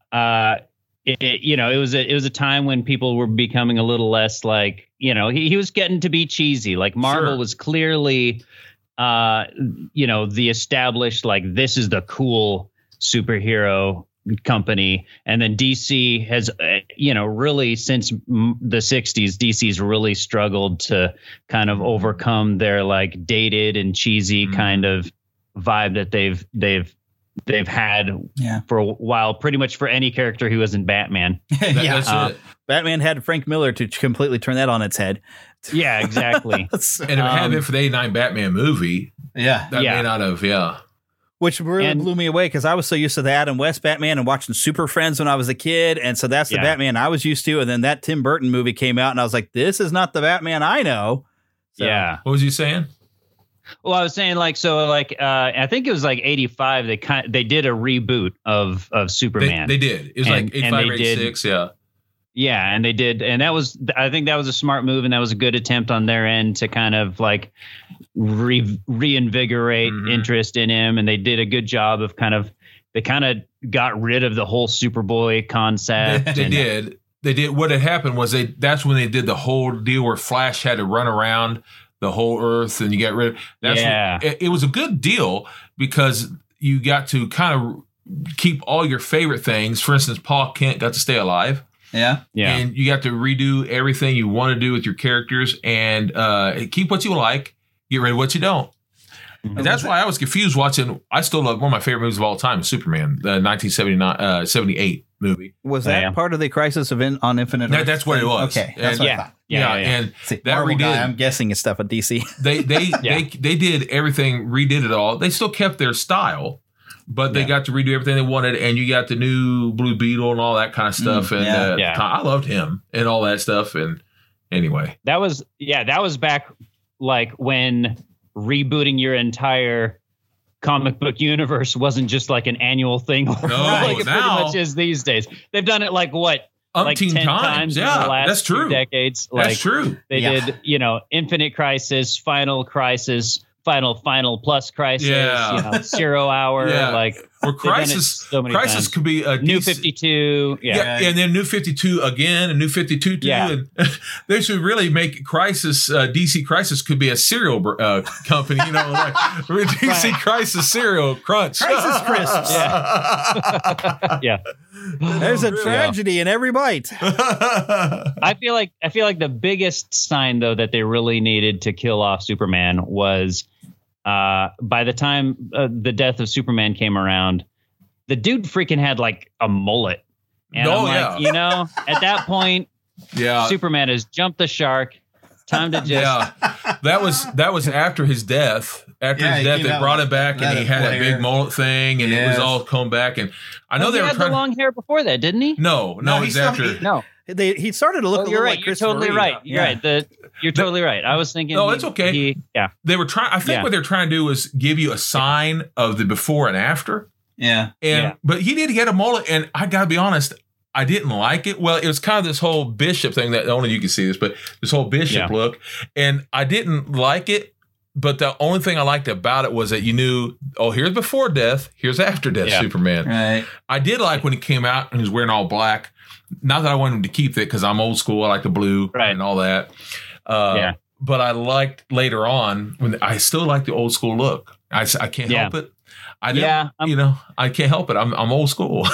it was a time when people were becoming a little less like, he was getting to be cheesy. Like Marvel was clearly, the established, like, this is the cool superhero company. And then DC has, really since the 60s, DC's really struggled to kind of overcome their like dated and cheesy kind of vibe that they've had for a while, pretty much for any character who wasn't Batman. That's it. Batman had Frank Miller to completely turn that on its head. Yeah, exactly. And if it had been for the 89 Batman movie, that may not have, Which really blew me away because I was so used to the Adam West Batman and watching Super Friends when I was a kid. And so that's the Batman I was used to. And then that Tim Burton movie came out and I was like, this is not the Batman I know. So, what was you saying? Well, I was saying I think it was like 85. They did a reboot of Superman. They did. It was like 85 or 86. Yeah, and they did, and I think that was a smart move, and that was a good attempt on their end to kind of like reinvigorate interest in him, and they did a good job of they got rid of the whole Superboy concept. They did. What had happened was that's when they did the whole deal where Flash had to run around the whole Earth, and you get rid of it was a good deal because you got to kind of keep all your favorite things. For instance, Paul Kent got to stay alive. Yeah. And you got to redo everything you want to do with your characters and keep what you like, get rid of what you don't. And that's why I was confused watching. I still love one of my favorite movies of all time, Superman, the 78 movie. Was that part of the Crisis on Infinite Earths? That's what it was. Okay. That's what I thought. And see, that Marvel redid. Guy, I'm guessing is stuff at DC. They did everything, redid it all. They still kept their style. But they got to redo everything they wanted, and you got the new Blue Beetle and all that kind of stuff. I loved him and all that stuff. And anyway, that was back like when rebooting your entire comic book universe wasn't just like an annual thing. No, like it now pretty much is these days. They've done it like what? Umpteen 10 times in the last that's true. 2 decades. That's true. They did, Infinite Crisis, Final Crisis, Final Plus Crisis, Yeah. 0 Hour, Yeah. Or Crisis. so many Crisis times. could be a New decent- 52. Yeah. and then New 52 again, and New 52 too. Yeah. And they should really make Crisis. DC Crisis could be a cereal company, like DC Crisis cereal crunch. Crisis Crisps. Yeah. There's a tragedy in every bite. I feel like the biggest sign though that they really needed to kill off Superman was by the time the death of Superman came around, the dude freaking had like a mullet. And I'm like, at that point, Superman has jumped the shark. Time to just that was after his death. After his death, they brought him back, and he had that big mullet thing, and it was all combed back. And I know he had the long hair before that, didn't he? No, he's after. No, he started to look. You're right. Like You're totally Reeve. right. You're right. You're totally right. I was thinking. No, it's okay. They were trying. I think what they're trying to do is give you a sign of the before and after. Yeah. But he did get a mullet, and I gotta be honest, I didn't like it. Well, it was kind of this whole Bishop thing that only you can see this, but this whole Bishop look, and I didn't like it. But the only thing I liked about it was that you knew, here's before death, here's after death Superman. Right. I did like when he came out and he was wearing all black. Not that I wanted him to keep it because I'm old school. I like the blue and all that. But I liked later on when I still like the old school look. I can't help it. I can't help it. I'm old school.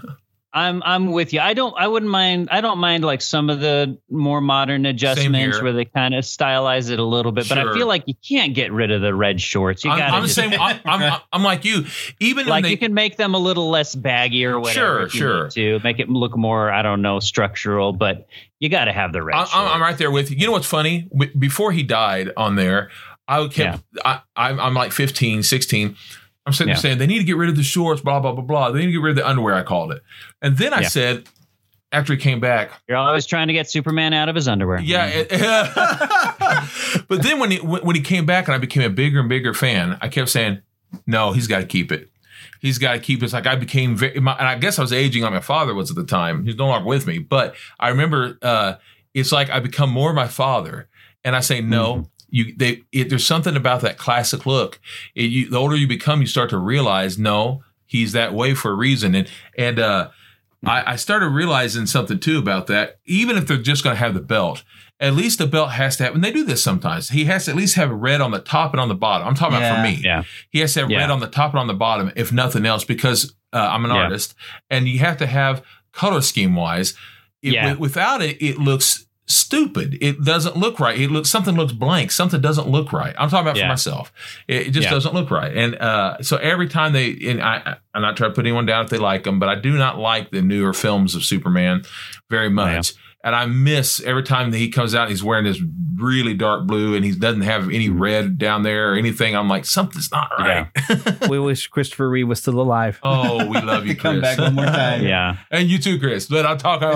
I'm with you. I don't mind like some of the more modern adjustments where they kind of stylize it a little bit, but I feel like you can't get rid of the red shorts. You got I'm like you. Even like you can make them a little less baggy or whatever. Sure. To make it look more, I don't know, structural, but you got to have the red shorts. I'm right there with you. You know what's funny? Before he died on there, I'm like 15, 16. I'm sitting there saying they need to get rid of the shorts, blah, blah, blah, blah. They need to get rid of the underwear, I called it. And then I said, after he came back. You're always trying to get Superman out of his underwear. Yeah. But then when he came back and I became a bigger and bigger fan, I kept saying, no, he's got to keep it. He's got to keep it. It's like I became and I guess I was aging like my father was at the time. He's no longer with me. But I remember it's like I become more my father. And I say, no. Mm-hmm. There's something about that classic look. The older you become, you start to realize, no, he's that way for a reason. And I started realizing something too about that. Even if they're just going to have the belt, at least the belt has to have, and they do this sometimes, he has to at least have red on the top and on the bottom. I'm talking about for me. Yeah. He has to have red on the top and on the bottom, if nothing else, because I'm an artist, and you have to have color scheme wise. Without it, it looks stupid. It doesn't look right. Something looks blank. Something doesn't look right. I'm talking about for myself. It just doesn't look right. And so every time I'm not trying to put anyone down if they like them, but I do not like the newer films of Superman very much. And I miss every time that he comes out and he's wearing this really dark blue and he doesn't have any red down there or anything. I'm like, something's not right. We wish Christopher Reeve was still alive. Oh, we love you, Chris. Come back one more time. And you too, Chris. But I'm talking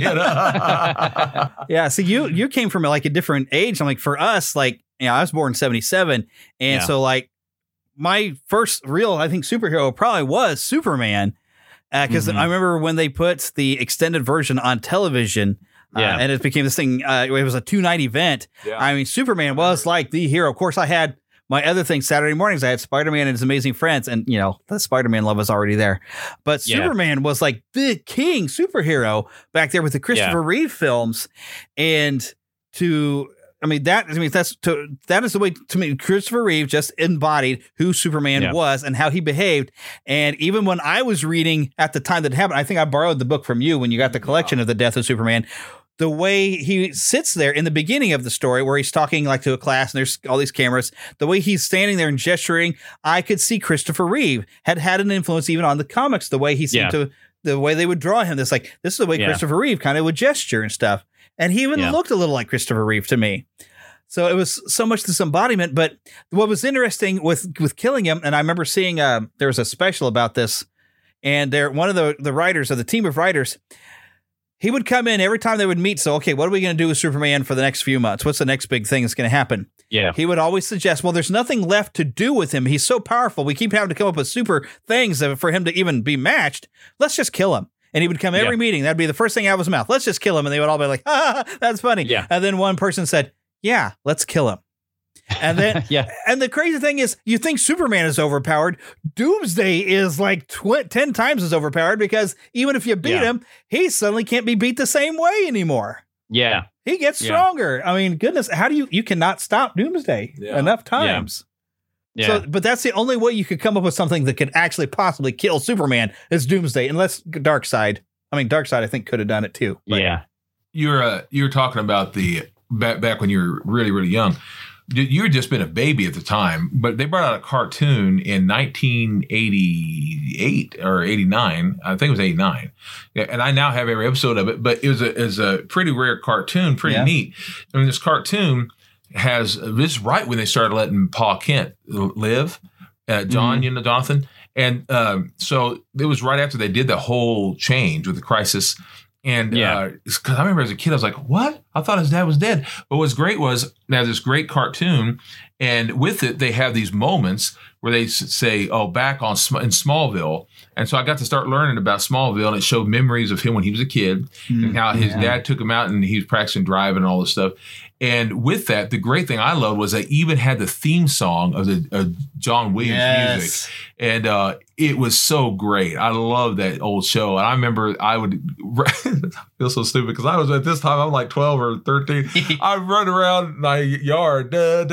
about, so you came from like a different age. I'm like, for us, like, I was born in 77. And so like my first real, I think, superhero probably was Superman. Because I remember when they put the extended version on television, and it became this thing. It was a 2-night event. I mean, Superman was like the hero. Of course, I had my other thing Saturday mornings. I had Spider-Man and His Amazing Friends, and the Spider-Man love was already there. But Superman was like the king superhero back there with the Christopher Reeve films, and that is the way to me. Christopher Reeve just embodied who Superman was and how he behaved. And even when I was reading at the time that it happened, I think I borrowed the book from you when you got the collection of The Death of Superman. The way he sits there in the beginning of the story where he's talking like to a class and there's all these cameras, the way he's standing there and gesturing, I could see Christopher Reeve had an influence even on the comics, the way he seemed to, the way they would draw him. This is the way Christopher Reeve kind of would gesture and stuff. And he even looked a little like Christopher Reeve to me. So it was so much this embodiment. But what was interesting with killing him, and I remember seeing there was a special about this, and one of the writers of the team of writers, he would come in every time they would meet. So, okay, what are we going to do with Superman for the next few months? What's the next big thing that's going to happen? Yeah. He would always suggest, well, there's nothing left to do with him. He's so powerful. We keep having to come up with super things for him to even be matched. Let's just kill him. And he would come every meeting. That'd be the first thing out of his mouth. Let's just kill him. And they would all be like, that's funny. Yeah. And then one person said, yeah, let's kill him. And then, and the crazy thing is, you think Superman is overpowered. Doomsday is like 10 times as overpowered because even if you beat him, he suddenly can't be beat the same way anymore. Yeah. He gets stronger. I mean, goodness, how do you cannot stop Doomsday enough times. Yeah. So, but that's the only way you could come up with something that could actually possibly kill Superman is Doomsday, unless Darkseid. I mean, Darkseid, I think, could have done it too. But. Yeah. You were talking about the back when you were really, really young. You had just been a baby at the time, but they brought out a cartoon in 1988 or 89. I think it was 89. And I now have every episode of it, but it was a pretty rare cartoon, pretty neat. I mean, this cartoon has this right when they started letting Pa Kent live, John, Jonathan. And so it was right after they did the whole change with the Crisis. And because I remember as a kid, I was like, what? I thought his dad was dead. But what's great was now this great cartoon. And with it, they have these moments where they say, oh, back in Smallville. And so I got to start learning about Smallville, and it showed memories of him when he was a kid and how his dad took him out and he was practicing driving and all this stuff. And with that, the great thing I loved was they even had the theme song of the John Williams music. And it was so great. I love that old show. And I remember I would feel so stupid because I was at this time, I'm like 12 or 13. I'd run around my yard. I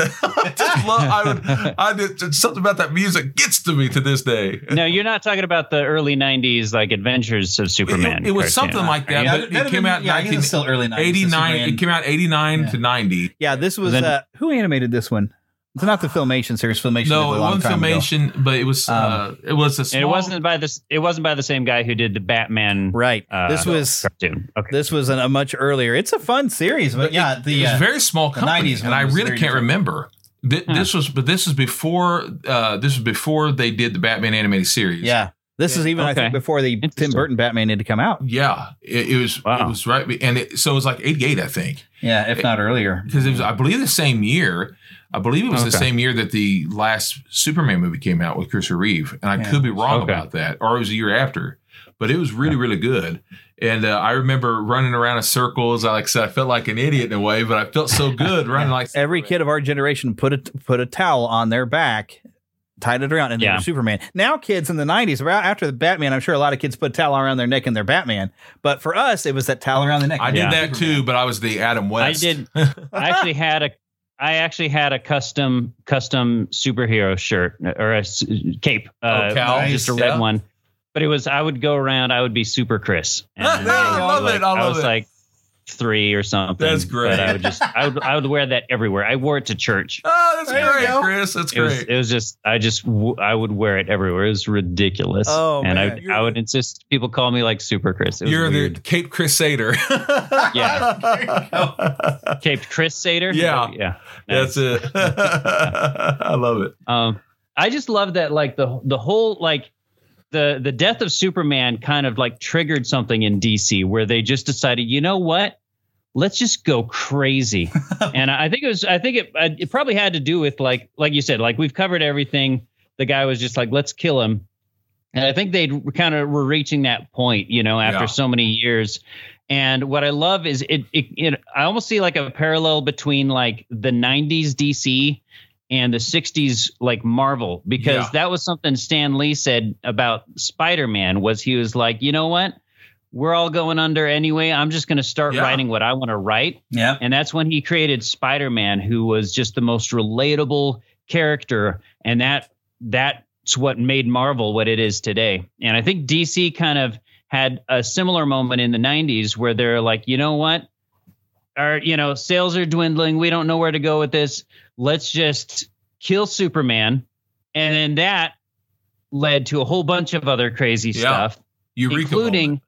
did something about that music gets to me to this day. No, you're not talking about the early 90s, like Adventures of Superman. It was something like that. But it came out in 1989. It came out 89 to 90. Yeah, this was who animated this one? It's not the Filmation series. Filmation. No, it wasn't Filmation, but it was a small. It wasn't by the same guy who did the Batman. Right. This was cartoon. Okay. This was a much earlier. It's a fun series, but it was a very small company, and I really can't remember. This was before they did the Batman animated series. Yeah. This is even I think before the Tim Burton Batman had to come out. Yeah, it was right, and so it was like 88, I think. Yeah, if not earlier, because it was, I believe, the same year. I believe it was the same year that the last Superman movie came out with Christopher Reeve, and I could be wrong about that, or it was a year after. But it was really, really good. And I remember running around in circles. Like I said, I felt like an idiot in a way, but I felt so good running like every kid of our generation put a towel on their back, tied it around, and they were Superman. Now kids in the 90s, after the Batman, I'm sure a lot of kids put a towel around their neck and their Batman. But for us, it was that towel around the neck. I did that too, but I was the Adam West. I actually had a custom superhero shirt or a cape, just a red one. But it was, I would go around, I would be Super Chris. And I love it. I was like 3 or something. That's great. But I would wear that everywhere. I wore it to church. Oh, that's great, Chris. That's great. It was just, I would wear it everywhere. It was ridiculous. Oh, and man. I would insist people call me like Super Chris. You're weird. the Cape Crusader. Yeah. Cape Crusader. Yeah. Yeah. That's it. I love it. I just love that, like the whole, like, the death of Superman kind of like triggered something in DC where they just decided, you know what? Let's just go crazy. And I think it probably had to do with like you said, like we've covered everything. The guy was just like, let's kill him. And I think they kind of were reaching that point, after so many years. And what I love is it I almost see like a parallel between like the 90s DC and the 60s like Marvel, because that was something Stan Lee said about Spider-Man was he was like, you know what? We're all going under anyway. I'm just going to start writing what I want to write. Yeah. And that's when he created Spider-Man, who was just the most relatable character. And that's what made Marvel what it is today. And I think DC kind of had a similar moment in the 90s where they're like, you know what? Our, sales are dwindling. We don't know where to go with this. Let's just kill Superman. And then that led to a whole bunch of other crazy stuff, including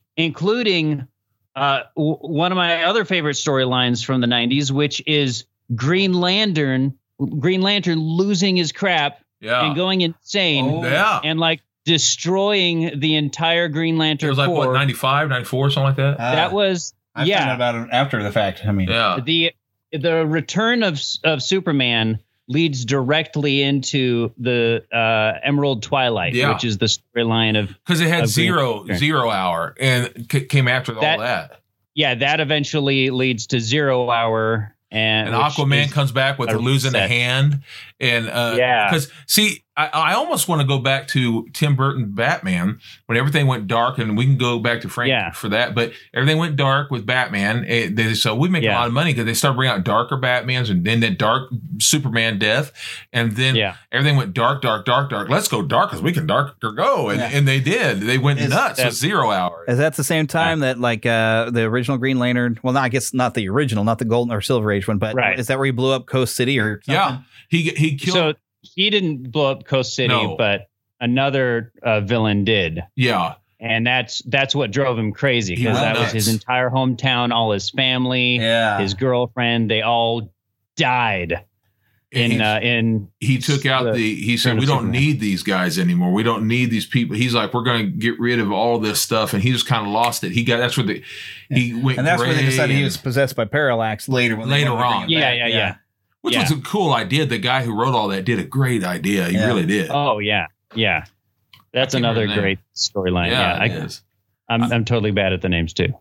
one of my other favorite storylines from the 90s, which is Green Lantern losing his crap and going insane and like destroying the entire Green Lantern. It was like Corps. what, 95, 94, something like that? That was I found out about it after the fact. I mean, the return of Superman leads directly into the Emerald Twilight, which is the storyline of because it had Zero Hour and came after all that. Yeah, that eventually leads to 0 Hour, And Aquaman comes back with her losing a hand. And because see, I almost want to go back to Tim Burton Batman when everything went dark, and we can go back to Frank for that. But everything went dark with Batman. So we make a lot of money because they started bringing out darker Batmans, and then that dark Superman death, and then everything went dark. Let's go dark because we can darker go, and they did. They went nuts with 0 Hour. Is that the same time that like the original Green Lantern? Well, I guess not the original, not the Golden or Silver Age one, but is that where he blew up Coast City or something? Yeah, he killed. So he didn't blow up Coast City, but another villain did. Yeah. And that's what drove him crazy, because that was his entire hometown, all his family, his girlfriend, they all died. He took out he said, we don't need these guys anymore. We don't need these people. He's like, we're going to get rid of all this stuff. And he just kind of lost it. He went and that's where they decided he was possessed by Parallax later on. Yeah. Which was a cool idea. The guy who wrote all that did a great idea. He really did. Oh, yeah. Yeah. That's another great storyline. Yeah. I'm totally bad at the names too.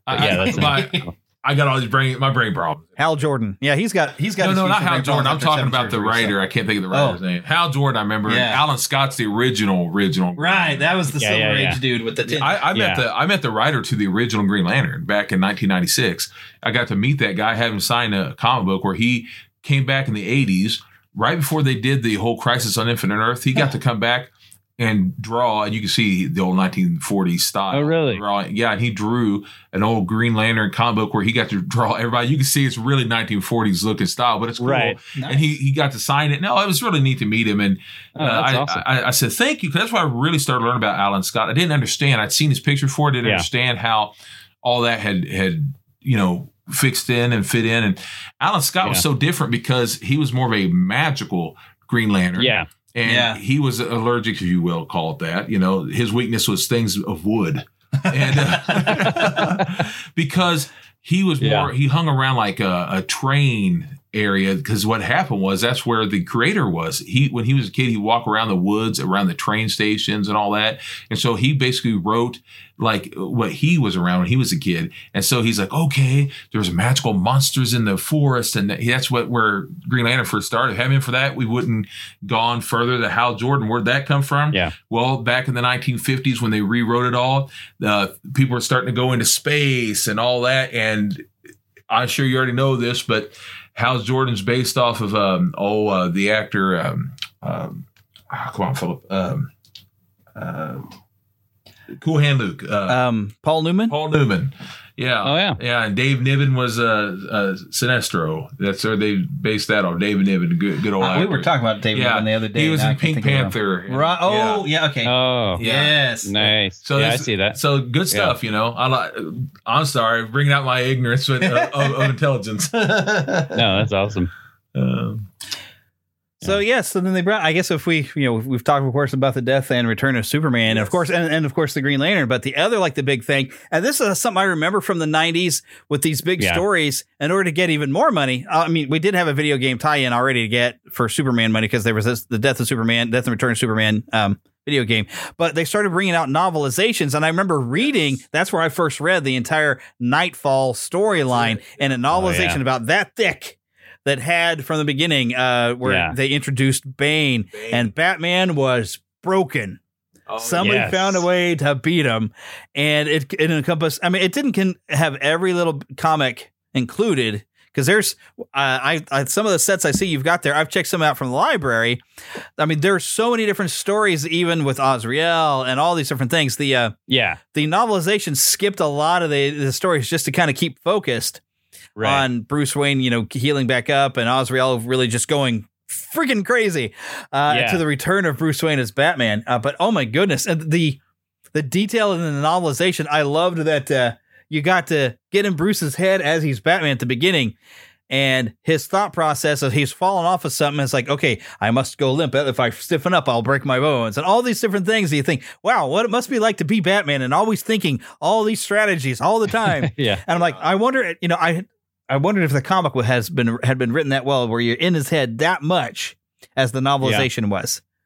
I got all these brain problems. Hal Jordan. Yeah, he's got. No, not Hal Jordan. I'm talking about the writer. I can't think of the writer's name. Hal Jordan. I remember. Yeah. Alan Scott's the original. Right, that was the Silver Age dude with the tin. I met the writer to the original Green Lantern back in 1996. I got to meet that guy, have him sign a comic book where he came back in the 80s, right before they did the whole Crisis on Infinite Earth. He got to come back and draw, and you can see the old 1940s style. Oh, really? Drawing. Yeah, and he drew an old Green Lantern comic book where he got to draw everybody. You can see it's really 1940s looking style, but it's cool. Right. Nice. And he got to sign it. No, it was really neat to meet him. And awesome. I said, thank you, because that's why I really started learning about Alan Scott. I didn't understand. I'd seen his picture before. I didn't understand how all that had fixed in and fit in. And Alan Scott was so different because he was more of a magical Green Lantern. Yeah. And he was allergic, if you will call it that. His weakness was things of wood. And because he was he hung around like a train area, because what happened was that's where the creator was. When he was a kid, he'd walk around the woods, around the train stations and all that. And so he basically wrote like what he was around when he was a kid. And so he's like, okay, there's magical monsters in the forest. And that's where Green Lantern first started. Had him for that, we wouldn't gone further to Hal Jordan. Where'd that come from? Yeah. Well, back in the 1950s when they rewrote it all, people were starting to go into space and all that. And I'm sure you already know this, but Hal Jordan's based off of the actor. Come on, Philip. Cool Hand Luke. Paul Newman. Paul Newman. Yeah. Oh yeah. Yeah, and Dave Niven was Sinestro. That's where they based that on. Dave Niven, good old actor. We were talking about Dave Niven the other day. He was in Pink Panther. Right. Oh yeah. Okay. Oh yes. Nice. So I see that. So good stuff. I'm sorry, bringing out my ignorance of intelligence. No, that's awesome. So then they brought. I guess if we've talked, of course, about the death and return of Superman, and of course, and of course the Green Lantern. But the other, like the big thing, and this is something I remember from the '90s with these big stories. In order to get even more money, I mean, we did have a video game tie-in already to get for Superman money, because there was the Death and Return of Superman video game. But they started bringing out novelizations, and I remember reading. That's where I first read the entire Nightfall storyline, and a novelization about that thick. That had from the beginning where they introduced Bane, and Batman was broken. Somebody found a way to beat him, and it encompassed. I mean, it didn't have every little comic included, because there's some of the sets I see you've got there. I've checked some out from the library. I mean, there's so many different stories, even with Azrael and all these different things. The novelization skipped a lot of the stories just to kind of keep focused. Right. On Bruce Wayne, healing back up, and Azrael really just going freaking crazy to the return of Bruce Wayne as Batman. But oh my goodness, and the detail in the novelization, I loved that you got to get in Bruce's head as he's Batman at the beginning, and his thought process of he's fallen off of something. It's like, okay, I must go limp. If I stiffen up, I'll break my bones, and all these different things. And you think, wow, what it must be like to be Batman, and always thinking all these strategies all the time. And I'm like, I wonder, I wondered if the comic had been written that well, where you're in his head that much as the novelization was.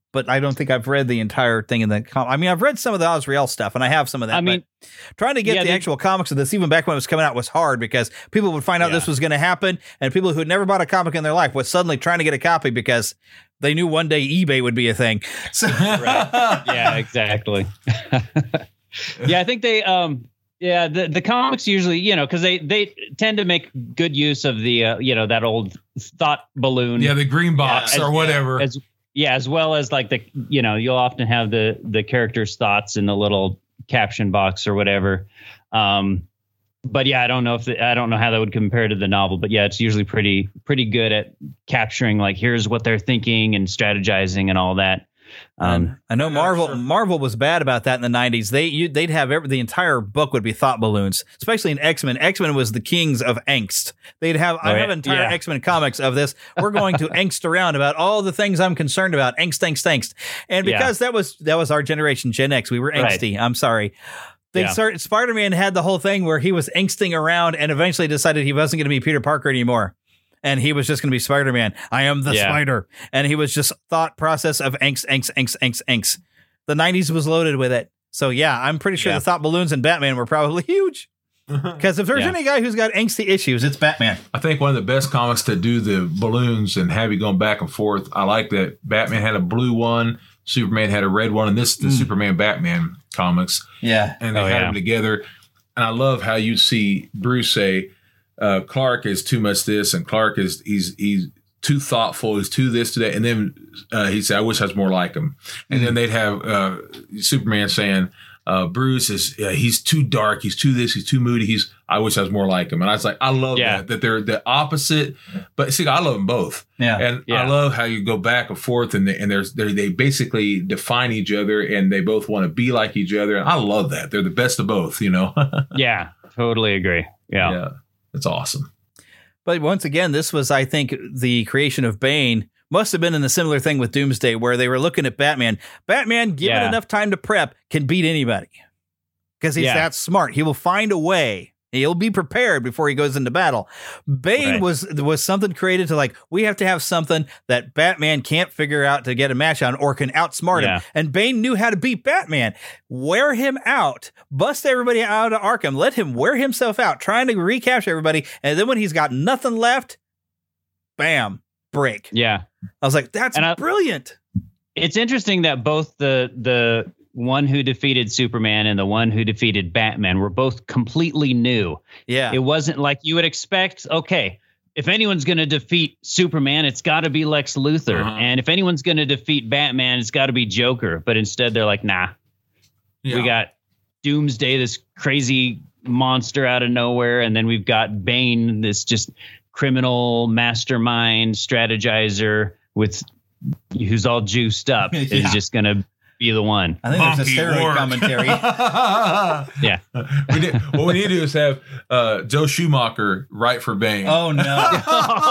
but I don't think I've read the entire thing in the I mean, I've read some of the Azrael stuff, and I have some of that. I mean, but trying to get the actual comics of this, even back when it was coming out, was hard because people would find out this was going to happen, and people who had never bought a comic in their life was suddenly trying to get a copy because they knew one day eBay would be a thing. So right. Yeah, exactly. Yeah, I think they the comics usually, because they tend to make good use of the that old thought balloon. Yeah, the green box or whatever. As well as like you'll often have the character's thoughts in the little caption box or whatever. But yeah, I don't know how that would compare to the novel, but yeah, it's usually pretty good at capturing like, here's what they're thinking and strategizing and all that. I know Marvel was bad about that in the 90s. They'd have the entire book would be thought balloons, especially in X-Men. X-Men was the kings of angst. I have entire X-Men comics of this. We're going to angst around about all the things I'm concerned about. Angst. And because that was our generation, Gen X, we were angsty. Right. I'm sorry. Spider-Man had the whole thing where he was angsting around and eventually decided he wasn't going to be Peter Parker anymore. And he was just going to be Spider-Man. I am the spider. And he was just thought process of angst. The 90s was loaded with it. So, yeah, I'm pretty sure the thought balloons and Batman were probably huge. Because if there's any guy who's got angsty issues, it's Batman. I think one of the best comics to do the balloons and have you going back and forth, I like that Batman had a blue one, Superman had a red one, and this is the Superman Batman comics. Yeah. And they had them together. And I love how you see Bruce say, Clark is too much this, and Clark is he's too thoughtful, he's too this, to that, and then he'd say, "I wish I was more like him." And then they'd have Superman saying, "Bruce is he's too dark, he's too this, he's too moody. I wish I was more like him." And I was like, I love that they're the opposite, but see, I love them both. I love how you go back and forth, and they basically define each other, and they both want to be like each other. And I love that they're the best of both. Yeah, totally agree. Yeah. It's awesome. But once again, this was, I think, the creation of Bane. Must have been in a similar thing with Doomsday, where they were looking at Batman. Batman, given enough time to prep, can beat anybody. Because he's that smart. He will find a way. He'll be prepared before he goes into battle. Bane was something created to like, we have to have something that Batman can't figure out to get a match on or can outsmart him. And Bane knew how to beat Batman. Wear him out. Bust everybody out of Arkham. Let him wear himself out, trying to recapture everybody. And then when he's got nothing left, bam, break. Yeah. I was like, that's brilliant. It's interesting that both the one who defeated Superman and the one who defeated Batman were both completely new. Yeah. It wasn't like you would expect, okay, if anyone's going to defeat Superman, it's got to be Lex Luthor. And if anyone's going to defeat Batman, it's got to be Joker. But instead they're like, nah, we got Doomsday, this crazy monster out of nowhere. And then we've got Bane, this just criminal mastermind strategizer who's all juiced up is just going to be the one. I think there's a steroid commentary. What we need to do is have Joe Schumacher write for Bane. Oh no!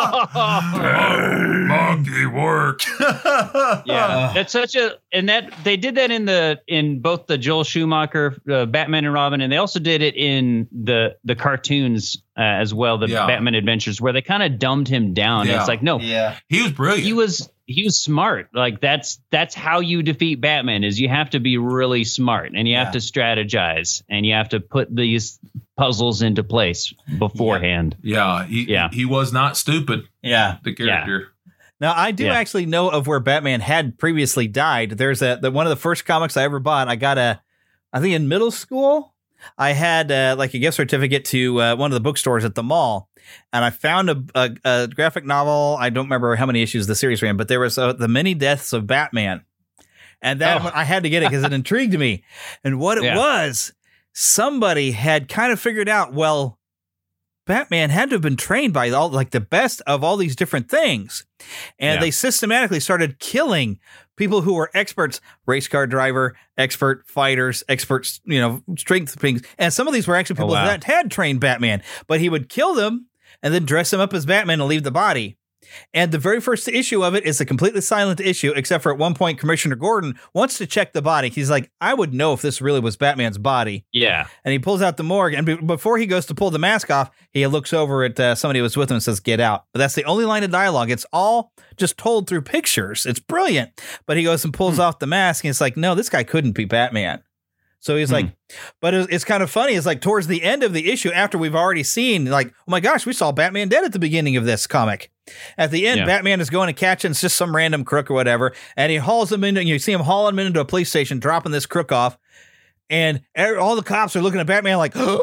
Monkey work. That's they did that in both the Joel Schumacher Batman and Robin, and they also did it in the cartoons as well, the Batman Adventures, where they kind of dumbed him down. It's like, no, he was brilliant. He was smart. Like that's how you defeat Batman is you have to be really smart and you have to strategize and you have to put these puzzles into place beforehand. He was not stupid. The character. Now I do actually know of where Batman had previously died. There's one of the first comics I ever bought. I got I think in middle school, I had like a gift certificate to one of the bookstores at the mall. And I found a graphic novel. I don't remember how many issues the series ran, but there was The Many Deaths of Batman. And that one, I had to get it because it intrigued me. And what it was, somebody had kind of figured out, well, Batman had to have been trained by the best of all these different things. And they systematically started killing people who were experts, race car driver, expert fighters, experts, strength things. And some of these were actually people that had trained Batman, but he would kill them and then dress him up as Batman and leave the body. And the very first issue of it is a completely silent issue, except for at one point, Commissioner Gordon wants to check the body. He's like, I would know if this really was Batman's body. Yeah. And he pulls out the morgue. And before he goes to pull the mask off, he looks over at somebody who was with him and says, get out. But that's the only line of dialogue. It's all just told through pictures. It's brilliant. But he goes and pulls off the mask. And it's like, no, this guy couldn't be Batman. So he's like, but it's kind of funny. It's like towards the end of the issue, after we've already seen, like, oh my gosh, we saw Batman dead at the beginning of this comic. At the end, Batman is going to catch him. It's just some random crook or whatever. And he hauls him into, and you see him hauling him into a police station, dropping this crook off. And all the cops are looking at Batman like, oh.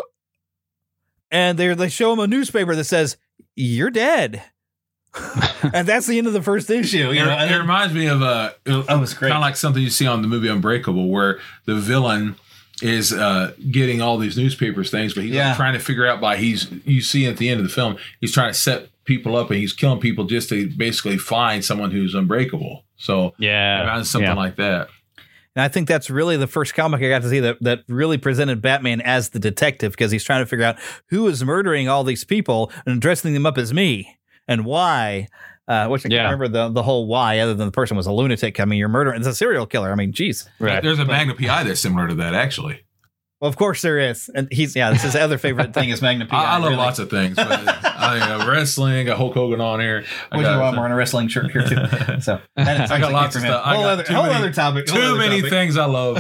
And they show him a newspaper that says, you're dead. And that's the end of the first issue. It reminds me of it's great. Kind of like something you see on the movie Unbreakable, where the villain is getting all these newspapers things, but he's like trying to figure out you see at the end of the film, he's trying to set people up and he's killing people just to basically find someone who's unbreakable. So something like that. And I think that's really the first comic I got to see that really presented Batman as the detective, because he's trying to figure out who is murdering all these people and dressing them up as me and why. Which I can't remember the whole why, other than the person was a lunatic. I mean, you're murdering. It's a serial killer. I mean, geez. Right. There's a Magnum PI that's similar to that, actually. Well, of course there is. And this is his other favorite thing is Magnum PI. I love lots of things. But wrestling, got Hulk Hogan on here. I'm wearing a wrestling shirt here, too. So I got lots of stuff. Whole other topic. Too many things I love.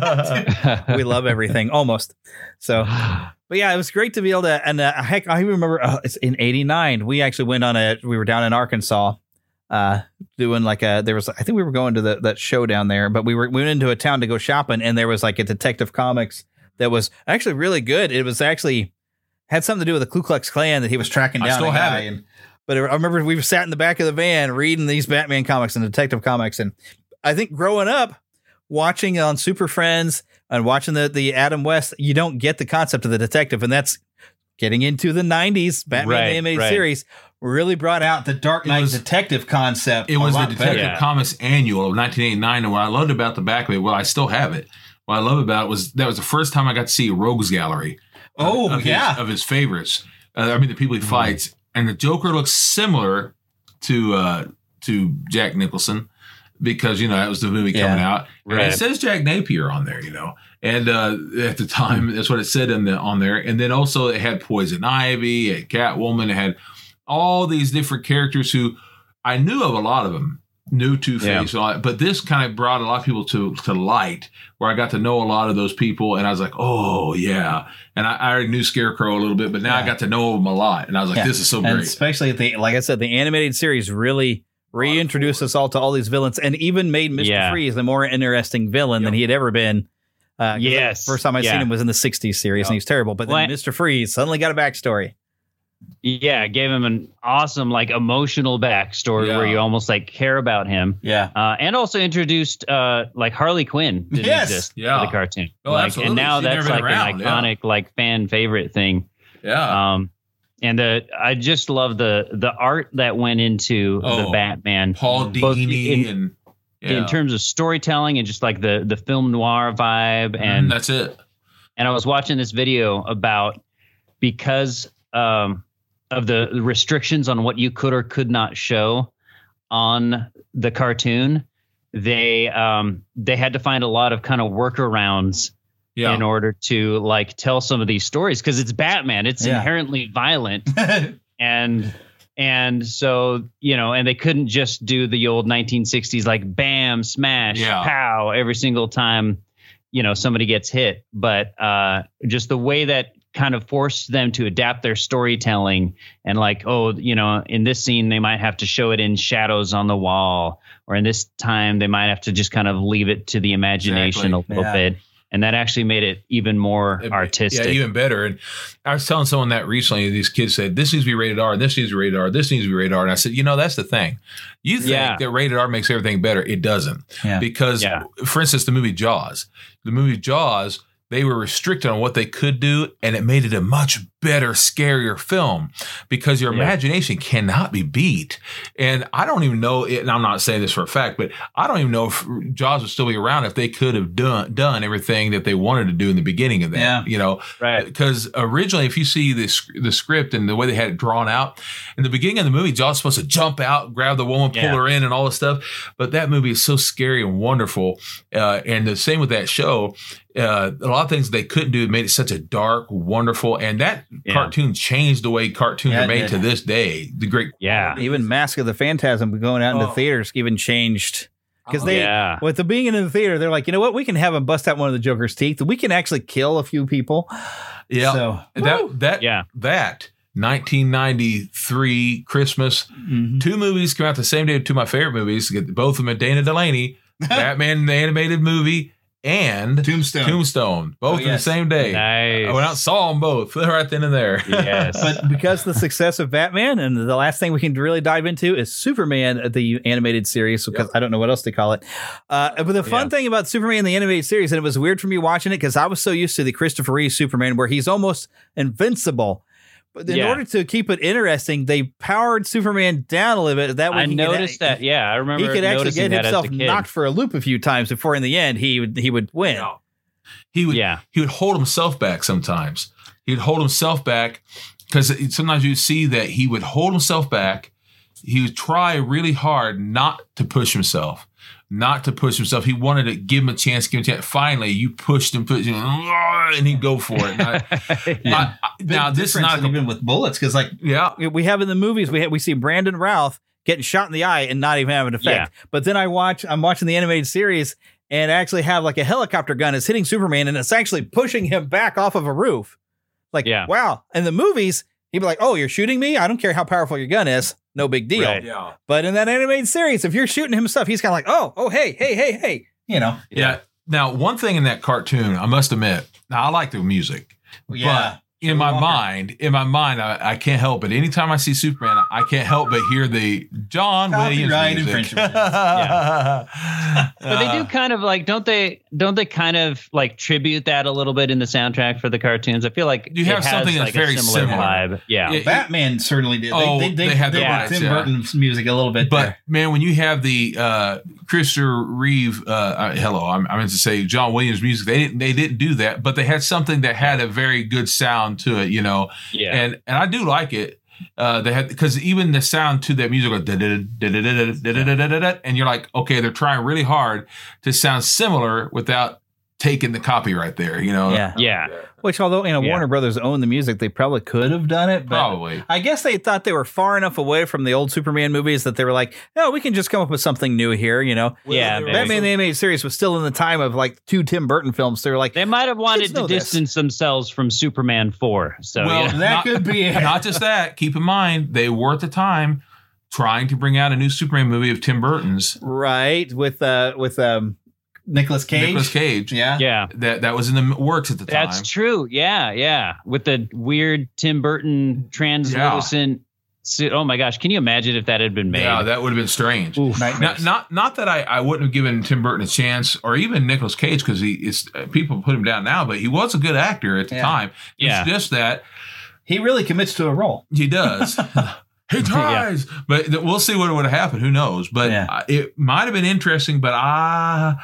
We love everything, almost. So... But yeah, it was great to be able to, and heck, I remember it's in '89. We actually went we were down in Arkansas, doing I think we were going to that show down there, but we went into a town to go shopping, and there was like a Detective Comics that was actually really good. It was actually had something to do with the Ku Klux Klan that he was tracking down. I still have it. But I remember we sat in the back of the van reading these Batman comics and Detective Comics, and I think growing up, watching on Super Friends and watching the Adam West, you don't get the concept of the detective, and that's getting into the 90s. Batman animated series really brought out the Dark Knight detective concept. It was the Detective Comics Annual of 1989, and what I loved about the back of it, I still have it. What I love about it was that was the first time I got to see a rogues gallery. Of his favorites. The people he fights, and the Joker looks similar to Jack Nicholson. Because, that was the movie coming out. And it says Jack Napier on there, And at the time, that's what it said on there. And then also it had Poison Ivy, it had Catwoman, it had all these different characters who I knew of a lot of them, knew Two-Face, but this kind of brought a lot of people to light, where I got to know a lot of those people, and I was like, oh, yeah. And I already knew Scarecrow a little bit, but now I got to know them a lot. And I was like, this is so great. And especially, like I said, the animated series really reintroduced us all to all these villains, and even made Mr. Freeze a more interesting villain than he had ever been. The first time I seen him was in the 60s series, and he was terrible. But then Mr. Freeze suddenly got a backstory. Yeah, gave him an awesome, emotional backstory where you almost care about him. Yeah, and also introduced Harley Quinn didn't exist for the cartoon. Oh, absolutely. And now that's an iconic fan favorite thing. Yeah. And I just love the art that went into the Batman. Paul Dini in terms of storytelling and just the film noir vibe. And that's it. And I was watching this video about, because of the restrictions on what you could or could not show on the cartoon, they had to find a lot of kind of workarounds in order to tell some of these stories, because it's Batman. It's inherently violent. and so, and they couldn't just do the old 1960s, bam, smash, pow, every single time, somebody gets hit. But just the way that kind of forced them to adapt their storytelling, and in this scene, they might have to show it in shadows on the wall, or in this time, they might have to just kind of leave it to the imagination a little bit. And that actually made it even more artistic. Yeah, even better. And I was telling someone that recently, these kids said, this needs to be rated R, this needs to be rated R, this needs to be rated R. And I said, that's the thing. You think that rated R makes everything better. It doesn't. Yeah. Because, for instance, the movie Jaws. The movie Jaws they were restricted on what they could do, and it made it a much better, scarier film because your imagination cannot be beat. And I don't even know, and I'm not saying this for a fact, but I don't even know if Jaws would still be around if they could have done everything that they wanted to do in the beginning of that. You know, because originally, if you see the script and the way they had it drawn out, in the beginning of the movie, Jaws is supposed to jump out, grab the woman, pull her in, and all this stuff. But that movie is so scary and wonderful. And the same with that show. A lot of things they couldn't do made it such a dark, wonderful, and that cartoon changed the way cartoons are made to this day. The great, even Mask of the Phantasm going out into theaters even changed because with the being in the theater, they're like, you know what, we can have him bust out one of the Joker's teeth. We can actually kill a few people. Yeah, so, that 1993 Christmas, 2 movies come out the same day. 2 of my favorite movies, both of them at Dana Delaney, Batman the animated movie. And Tombstone, both in the same day. Nice. I went out and saw them both right then and there. Yes. But because of the success of Batman, and the last thing we can really dive into is Superman, the animated series, because I don't know what else they call it. But the fun thing about Superman, the animated series, and it was weird for me watching it because I was so used to the Christopher Reeve Superman where he's almost invincible. But in order to keep it interesting, they powered Superman down a little bit. That way I noticed that. Yeah, I remember. He could actually get himself knocked for a loop a few times before, in the end, he would win. He would hold himself back sometimes. He'd hold himself back because sometimes you see that he would hold himself back. He would try really hard not to push himself. He wanted to give him a chance. Finally, you pushed him, and he'd go for it. Now, this is not even with bullets because, we have in the movies, we see Brandon Routh getting shot in the eye and not even have an effect. Yeah. But then I'm watching the animated series and actually have like a helicopter gun is hitting Superman and it's actually pushing him back off of a roof. Wow. In the movies, he'd be like, "Oh, you're shooting me? I don't care how powerful your gun is. No big deal." Right. Yeah. But in that animated series, if you're shooting him stuff, he's kind of like, oh, hey. You know? Yeah. Now, one thing in that cartoon, I must admit, I like the music. But in my mind, I can't help it. Anytime I see Superman, I can't help but hear the John Williams music. But they do kind of don't they kind of like tribute that a little bit in the soundtrack for the cartoons? I feel like you have something that's very similar vibe. Yeah. Batman certainly did. They had Tim Burton's music a little bit. But man, when you have the Christopher Reeve, I meant to say John Williams music, they didn't do that, but they had something that had a very good sound to it, you know. And I do like it. They had, because even the sound to that music goes, and you're like, okay, they're trying really hard to sound similar without taking the copyright there, you know. Yeah. Which, although Warner Brothers owned the music, they probably could have done it. But probably. I guess they thought they were far enough away from the old Superman movies that they were like, no, we can just come up with something new here, you know. Batman the Animated Series was still in the time of like 2 Tim Burton films. They were like, they might have wanted to distance themselves from Superman 4. So that could be it. Not just that. Keep in mind, they were at the time trying to bring out a new Superman movie of Tim Burton's. Right. With Nicolas Cage. Yeah. That was in the works at the time. That's true. Yeah. With the weird Tim Burton translucent suit. Oh my gosh. Can you imagine if that had been made? Yeah, that would have been strange. Not that I wouldn't have given Tim Burton a chance, or even Nicolas Cage, because people put him down now, but he was a good actor at the time. It's just that he really commits to a role. He does. He tries, but we'll see what would have happened. Who knows? But it might have been interesting, but I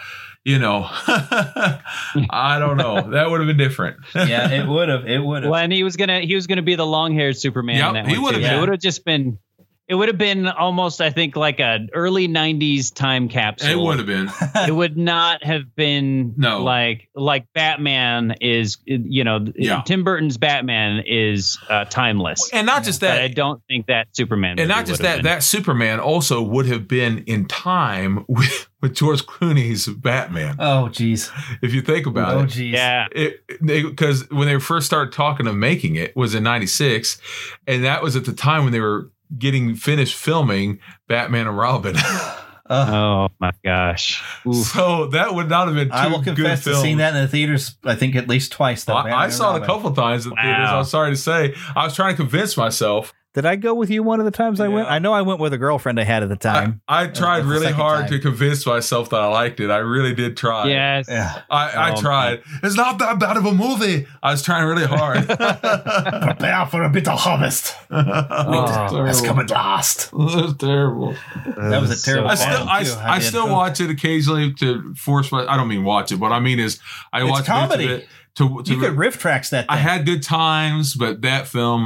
don't know. That would have been different. Yeah, it would have. Well, and he was gonna be the long-haired Superman. Yeah, he would have. It would have just been. It would have been almost, I think, like an early 90s time capsule. It would have been. It would not have been like Batman is, Tim Burton's Batman is timeless. And not just that. But I don't think that Superman. And not just that, that Superman also would have been in time with George Clooney's Batman. Oh, geez. If you think about it. Oh, geez. Yeah. Because when they first started talking of making it was in 96. And that was at the time when they were getting finished filming Batman and Robin. Oh my gosh. Oof. So that would not have been too good. I will confess to seeing that in the theaters, I think at least twice. I saw it a couple of times in the theaters. I'm sorry to say. I was trying to convince myself. Did I go with you one of the times I went? I know I went with a girlfriend I had at the time. I tried really hard to convince myself that I liked it. I really did try. Yes. Yeah. I tried. It's not that bad of a movie. I was trying really hard. Prepare for a bit of harvest. It's coming last. It was terrible. That was a terrible I still watch it occasionally to force my. I don't mean watch it. What I mean is I watch comedy. it You could riff tracks that thing. I had good times, but that film,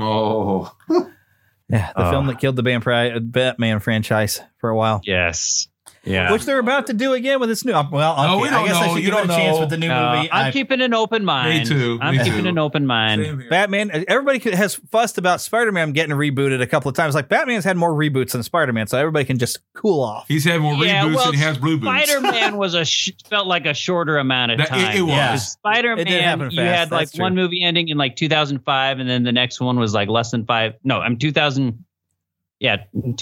yeah, the film that killed the Batman franchise for a while. Yes. Yeah. Which they're about to do again with this new. Well, we don't I guess know. I should You give it a don't chance know. with the new movie. I'm keeping an open mind. Me too. I'm keeping an open mind. Batman. Everybody has fussed about Spider-Man getting rebooted a couple of times. Like Batman's had more reboots than Spider-Man, so everybody can just cool off. He's had more reboots than he has blue boots. Spider-Man was felt like a shorter amount of time. It was. Yeah. Spider-Man, It did happen you fast. had like That's one true. movie ending in like 2005, and then the next one was like less than 5. No, 2000. Yeah,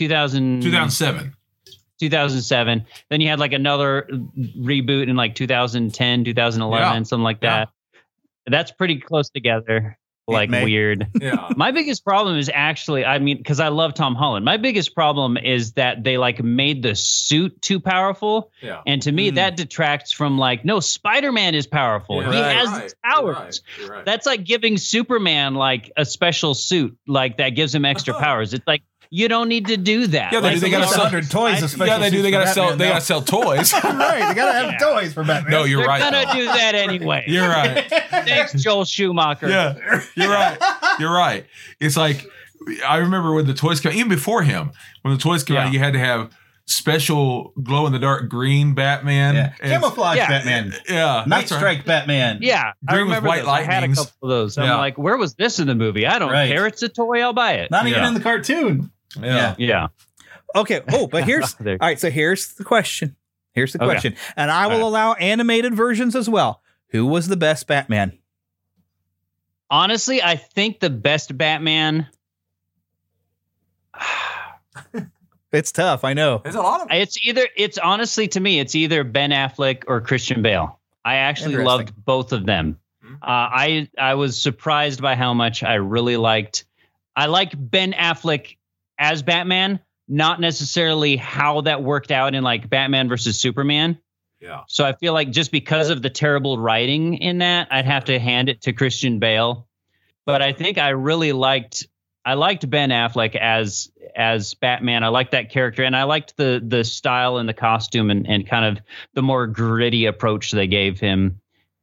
2007. 2007. Then you had like another reboot in like 2010, 2011, something like that. That's pretty close together. Like weird. Yeah. My biggest problem is actually, I mean, because I love Tom Holland. My biggest problem is that they like made the suit too powerful. Yeah. And to me, that detracts from like, no, Spider-Man is powerful. Yeah. He Right. has Right. powers. You're right. That's like giving Superman like a special suit like that gives him extra powers. It's like, you don't need to do that. Yeah, Like, they got to sell 100 toys. Yeah, they do. They got to sell. They got to sell toys. Right, they gotta have toys for Batman. No, you're They're right. gonna though. do that anyway. You're right. Thanks, Joel Schumacher. Yeah, you're right. You're right. It's like I remember when the toys came, even before him, when the toys came out, you had to have special glow in the dark green Batman, camouflage Batman, Night Night Strike Batman. Yeah, I Green with remember white those. I had a lightnings. couple of those. I'm Yeah. like, where was this in the movie? I don't Right. care. It's a toy. I'll buy it. Not even in the cartoon. Yeah. Okay. Oh, but here's all right. So here's the question. Here's the question, and I will allow animated versions as well. Who was the best Batman? Honestly, I think the best Batman. It's tough. I know. There's a lot of. It's honestly to me, it's either Ben Affleck or Christian Bale. I actually loved both of them. I was surprised by how much I really liked. I like Ben Affleck as Batman, not necessarily how that worked out in like Batman versus Superman. Yeah. So I feel like just because of the terrible writing in that, I'd have to hand it to Christian Bale. But I think I really liked Ben Affleck as Batman. I liked that character, and I liked the style and the costume and kind of the more gritty approach they gave him.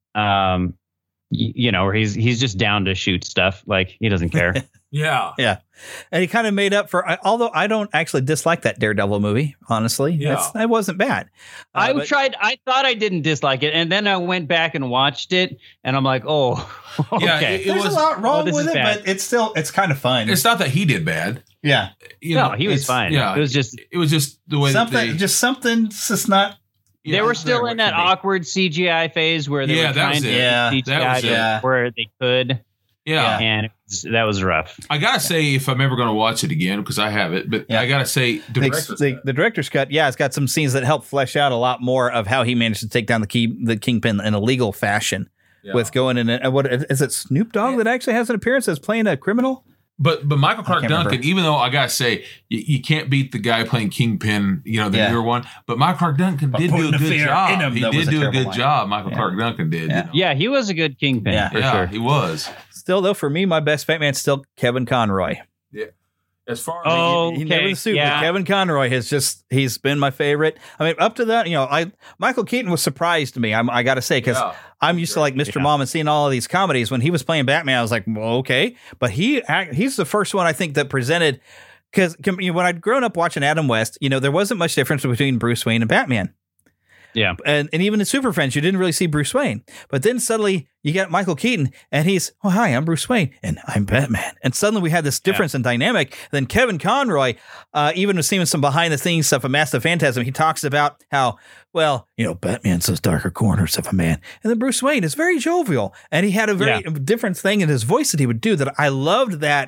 You know, where he's just down to shoot stuff. Like he doesn't care. Yeah. And he kind of made up for. Although I don't actually dislike that Daredevil movie. Honestly, it wasn't bad. I thought I didn't dislike it, and then I went back and watched it, and I'm like, oh, okay. Yeah, it There's was a lot wrong this with is it, bad. but it's kind of fun. It's not that he did bad. Yeah. You No, know, he was it's- fine. Yeah, It was just the way something. that they. Something's just not. they were still in that awkward CGI phase where they were that trying was to it. do That was CGI it. where they could. Yeah. And that was rough. I gotta say, if I'm ever going to watch it again, because I have it, but I gotta say, The director's cut, it's got some scenes that help flesh out a lot more of how he managed to take down the Kingpin in a legal fashion. With going in, what is it? Snoop Dogg that actually has an appearance as playing a criminal. But Michael Clark can't Duncan, remember. even though I gotta say you can't beat the guy playing Kingpin, the newer one. But Michael Clark Duncan did do a good job. He did do a good job. Michael Clark Duncan did. Yeah, he was a good Kingpin. For sure. He was. Still, though, for me, my best Batman's still Kevin Conroy. Yeah. As far as He never sued, but Kevin Conroy he's been my favorite. I mean, up to that, Michael Keaton was surprised to me. I got to say, because I'm used to like Mr. Mom and seeing all of these comedies. When he was playing Batman, I was like, well, okay, but he's the first one I think that presented. Because when I'd grown up watching Adam West, there wasn't much difference between Bruce Wayne and Batman. Yeah. And even in Super Friends, you didn't really see Bruce Wayne. But then suddenly you get Michael Keaton and he's, oh, hi, I'm Bruce Wayne and I'm Batman. And suddenly we had this difference in dynamic. Then Kevin Conroy, even seeing some behind the scenes stuff of Master Phantasm, he talks about how, Batman's those darker corners of a man. And then Bruce Wayne is very jovial. And he had a very different thing in his voice that he would do that I loved that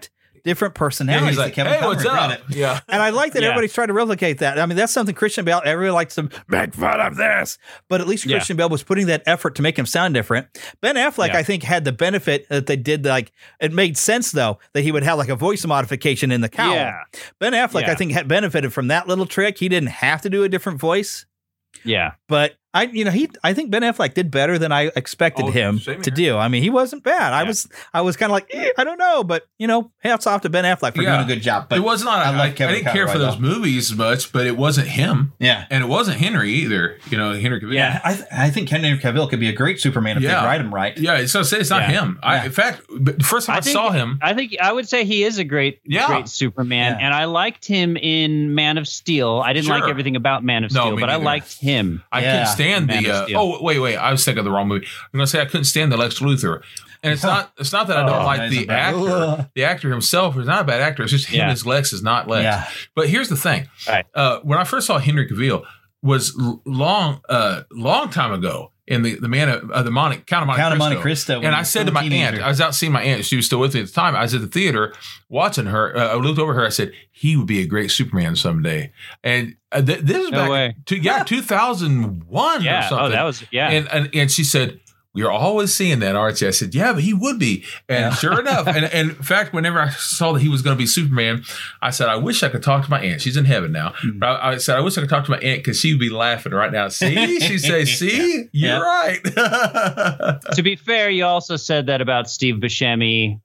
different personalities like, that Kevin hey, Conroy what's brought up? it. Yeah. And I like that Yeah. everybody's trying to replicate that. I mean, that's something Christian Bale, everyone likes to make fun of this. But at least Yeah. Christian Bale was putting that effort to make him sound different. Ben Affleck, Yeah. I think, had the benefit that they did, like, it made sense, though, that he would have like a voice modification in the cowl. Yeah. Ben Affleck, Yeah. I think, had benefited from that little trick. He didn't have to do a different voice. Yeah. But I think Ben Affleck did better than I expected him same to here. do. I mean, he wasn't bad. Yeah. I was kind of like, I don't know, but hats off to Ben Affleck for Yeah. doing a good job. But it was not. I didn't care for those movies much, but it wasn't him. Yeah. And it wasn't Henry either. Henry Cavill. Yeah, I think Henry Cavill could be a great Superman if they write him right. Yeah, so say it's not Yeah. him. Yeah. In fact, but the first time I saw him, I think I would say he is a great Superman, Yeah. and I liked him in Man of Steel. I didn't like Sure. everything about Man of No, Steel, me but I neither. liked him. I Yeah. couldn't stand Man of the. Steel. Wait! I was thinking of the wrong movie. I'm going to say I couldn't stand the Lex Luthor, and it's not. It's not that I don't like that's the a bad- actor. The actor himself is not a bad actor. It's just him Yeah. as Lex is not Lex. Yeah. But here's the thing. Right. When I first saw Henry Cavill was long time ago in the Man of the Count of Monte Cristo. when And he I was said still to a my aunt, teenager. I was out seeing my aunt. She was still with me at the time. I was at the theater watching her. I looked over her. I said, he would be a great Superman someday. And this is No back way. 2001 or Yeah. something. Oh, that was And she said, you're always seeing that, aren't you? I said, yeah, but he would be. And sure enough, and in fact, whenever I saw that he was going to be Superman, I said, I wish I could talk to my aunt. She's in heaven now. But I said, I wish I could talk to my aunt because she would be laughing right now. See? She'd say, see? You're right. To be fair, you also said that about Steve Buscemi.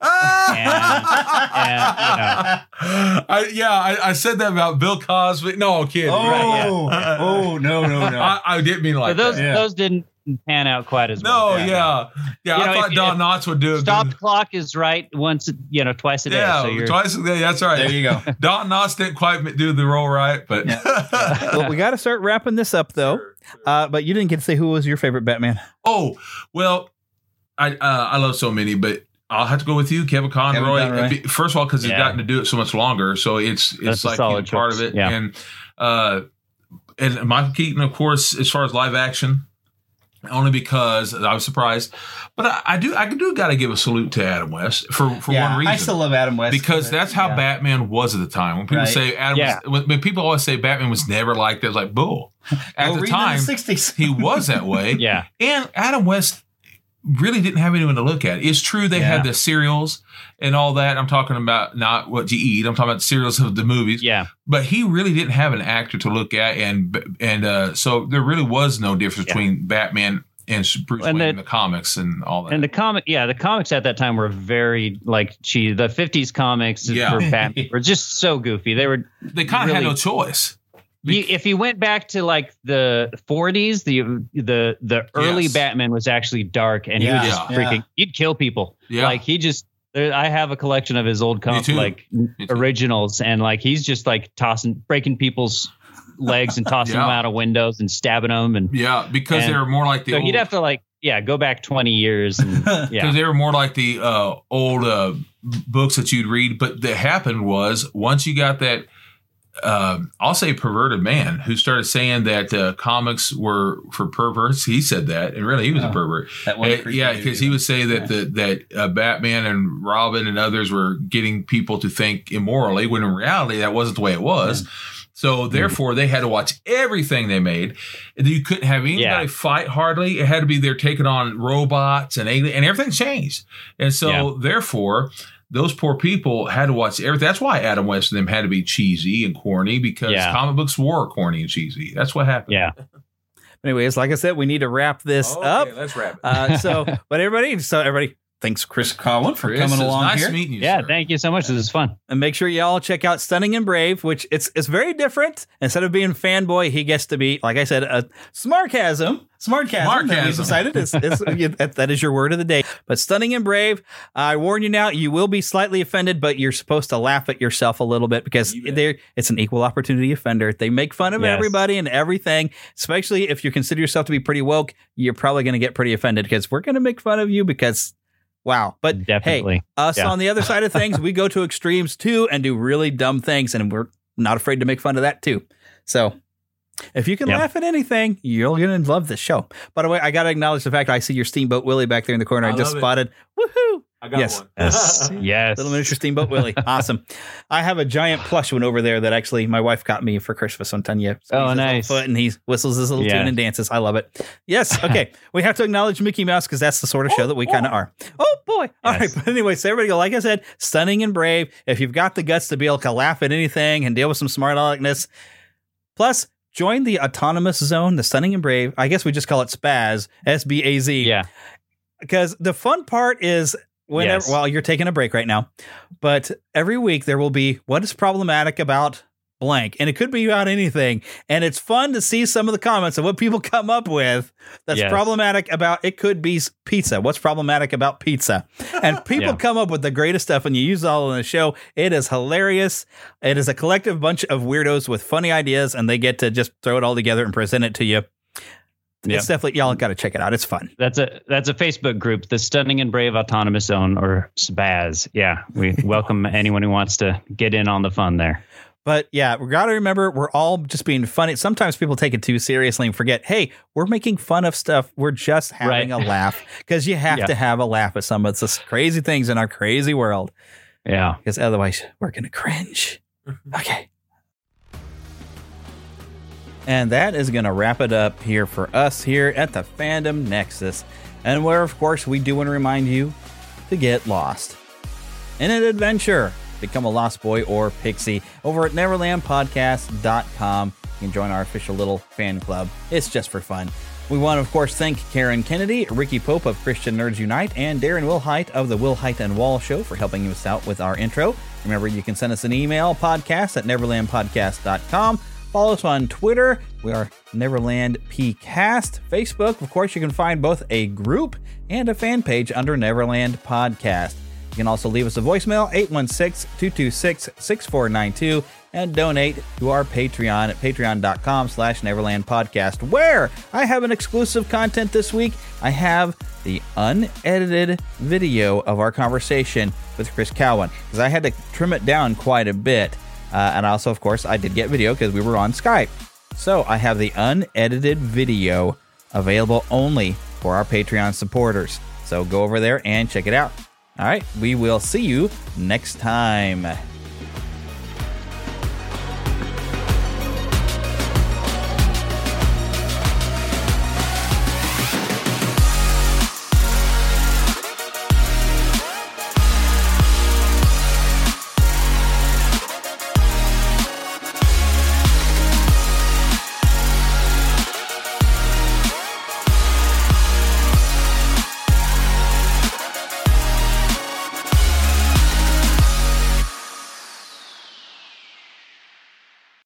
I said that about Bill Cosby. No, kidding. No. I didn't mean like So that. those didn't pan out quite as well. No, yeah. I thought Don Knotts would do it. Stop clock is right twice a day. Yeah, so you're, twice a day. That's right. There you go. Don Knotts didn't quite do the role right, but Well, we got to start wrapping this up, though. But you didn't get to say who was your favorite Batman. Oh, well, I love so many, but I'll have to go with you, Kevin Conroy. First of all, because he's gotten to do it so much longer, so it's That's a like solid part of choice. it. Yeah. And Michael Keaton, of course, as far as live action, only because I was surprised. But I do got to give a salute to Adam West for one reason. I still love Adam West because that's how Batman was at the time. When people say when people always say Batman was never like that, it's like bull. At the time, in the 60s. he was that way. Yeah. And Adam West really didn't have anyone to look at. It's true they had the serials and all that. I'm talking about not what you eat. I'm talking about the serials of the movies. Yeah. But he really didn't have an actor to look at, and so there really was no difference between Batman and Bruce Wayne in the comics and all that. And the comics at that time were very cheesy. The 50s comics for Batman were just so goofy. They kind of had no choice. If you went back to the 40s, the early Batman was actually dark, and he would just freaking he'd kill people. Yeah. I have a collection of his old originals, and he's just breaking people's legs and tossing them out of windows and stabbing them, and because they were more like the so old, you'd have to go back 20 years, and because they were more like the old books that you'd read. But that happened was once you got that. I'll say perverted man who started saying that comics were for perverts. He said that, and really he was a pervert. Because he would say that Batman and Robin and others were getting people to think immorally, when in reality that wasn't the way it was. Yeah. So therefore, they had to watch everything they made. You couldn't have anybody fight hardly. It had to be they're taking on robots and everything changed. And so therefore, those poor people had to watch everything. That's why Adam West and them had to be cheesy and corny, because comic books were corny and cheesy. That's what happened. Yeah. Anyways, like I said, we need to wrap this up. Let's wrap it. But everybody, thanks Chris Collin for coming along nice here. Nice meeting you, Yeah, sir. thank you so much. This is fun. And make sure you all check out Stunning and Brave, which it's very different. Instead of being fanboy, he gets to be, like I said, a smartcasm. That we decided that is your word of the day. But Stunning and Brave, I warn you now, you will be slightly offended, but you're supposed to laugh at yourself a little bit, because it's an equal opportunity offender. They make fun of everybody and everything, especially if you consider yourself to be pretty woke. You're probably going to get pretty offended, because we're going to make fun of you because... Wow. But definitely. Hey, us on the other side of things, we go to extremes too and do really dumb things, and we're not afraid to make fun of that too. So if you can laugh at anything, you're going to love this show. By the way, I got to acknowledge the fact I see your Steamboat Willie back there in the corner. I just spotted. Woohoo! I got Yes. one. Yes. Little miniature Steamboat Willie. Awesome. I have a giant plush one over there that actually my wife got me for Christmas one time. Yeah. Oh, nice. Foot and he whistles his little tune and dances. I love it. Yes. Okay. We have to acknowledge Mickey Mouse because that's the sort of show that we kind of are. Oh, boy. All right. But anyway, so everybody go, like I said, stunning and brave. If you've got the guts to be able to laugh at anything and deal with some smart aleckness, plus join the autonomous zone, the stunning and brave. I guess we just call it SBAZ, SBAZ. Yeah. Because the fun part is whenever, well, you're taking a break right now, but every week there will be what is problematic about blank. And it could be about anything. And it's fun to see some of the comments of what people come up with that's problematic about, it could be pizza. What's problematic about pizza? And people come up with the greatest stuff and you use it all in the show. It is hilarious. It is a collective bunch of weirdos with funny ideas and they get to just throw it all together and present it to you. It's definitely, y'all got to check it out. It's fun. That's a Facebook group, the Stunning and Brave Autonomous Zone, or SBAZ. Yeah, we welcome anyone who wants to get in on the fun there. But yeah, we got to remember we're all just being funny. Sometimes people take it too seriously and forget, hey, we're making fun of stuff. We're just having a laugh because you have to have a laugh at some of the crazy things in our crazy world. Yeah, because otherwise we're going to cringe. Okay. And that is going to wrap it up here for us here at the Fandom Nexus. And where, of course, we do want to remind you to get lost in an adventure. Become a lost boy or pixie over at neverlandpodcast.com. You can join our official little fan club. It's just for fun. We want to, of course, thank Karen Kennedy, Ricky Pope of Christian Nerds Unite, and Darren Wilhite of the Wilhite and Wall Show for helping us out with our intro. Remember, you can send us an email, podcast at neverlandpodcast.com. Follow us on Twitter. We are Neverland PCast. Facebook, of course, you can find both a group and a fan page under Neverland Podcast. You can also leave us a voicemail, 816-226-6492, and donate to our Patreon at patreon.com/Neverland Podcast, where I have an exclusive content this week. I have the unedited video of our conversation with Chris Cowan, because I had to trim it down quite a bit. And also, of course, I did get video because we were on Skype. So I have the unedited video available only for our Patreon supporters. So go over there and check it out. All right, we will see you next time.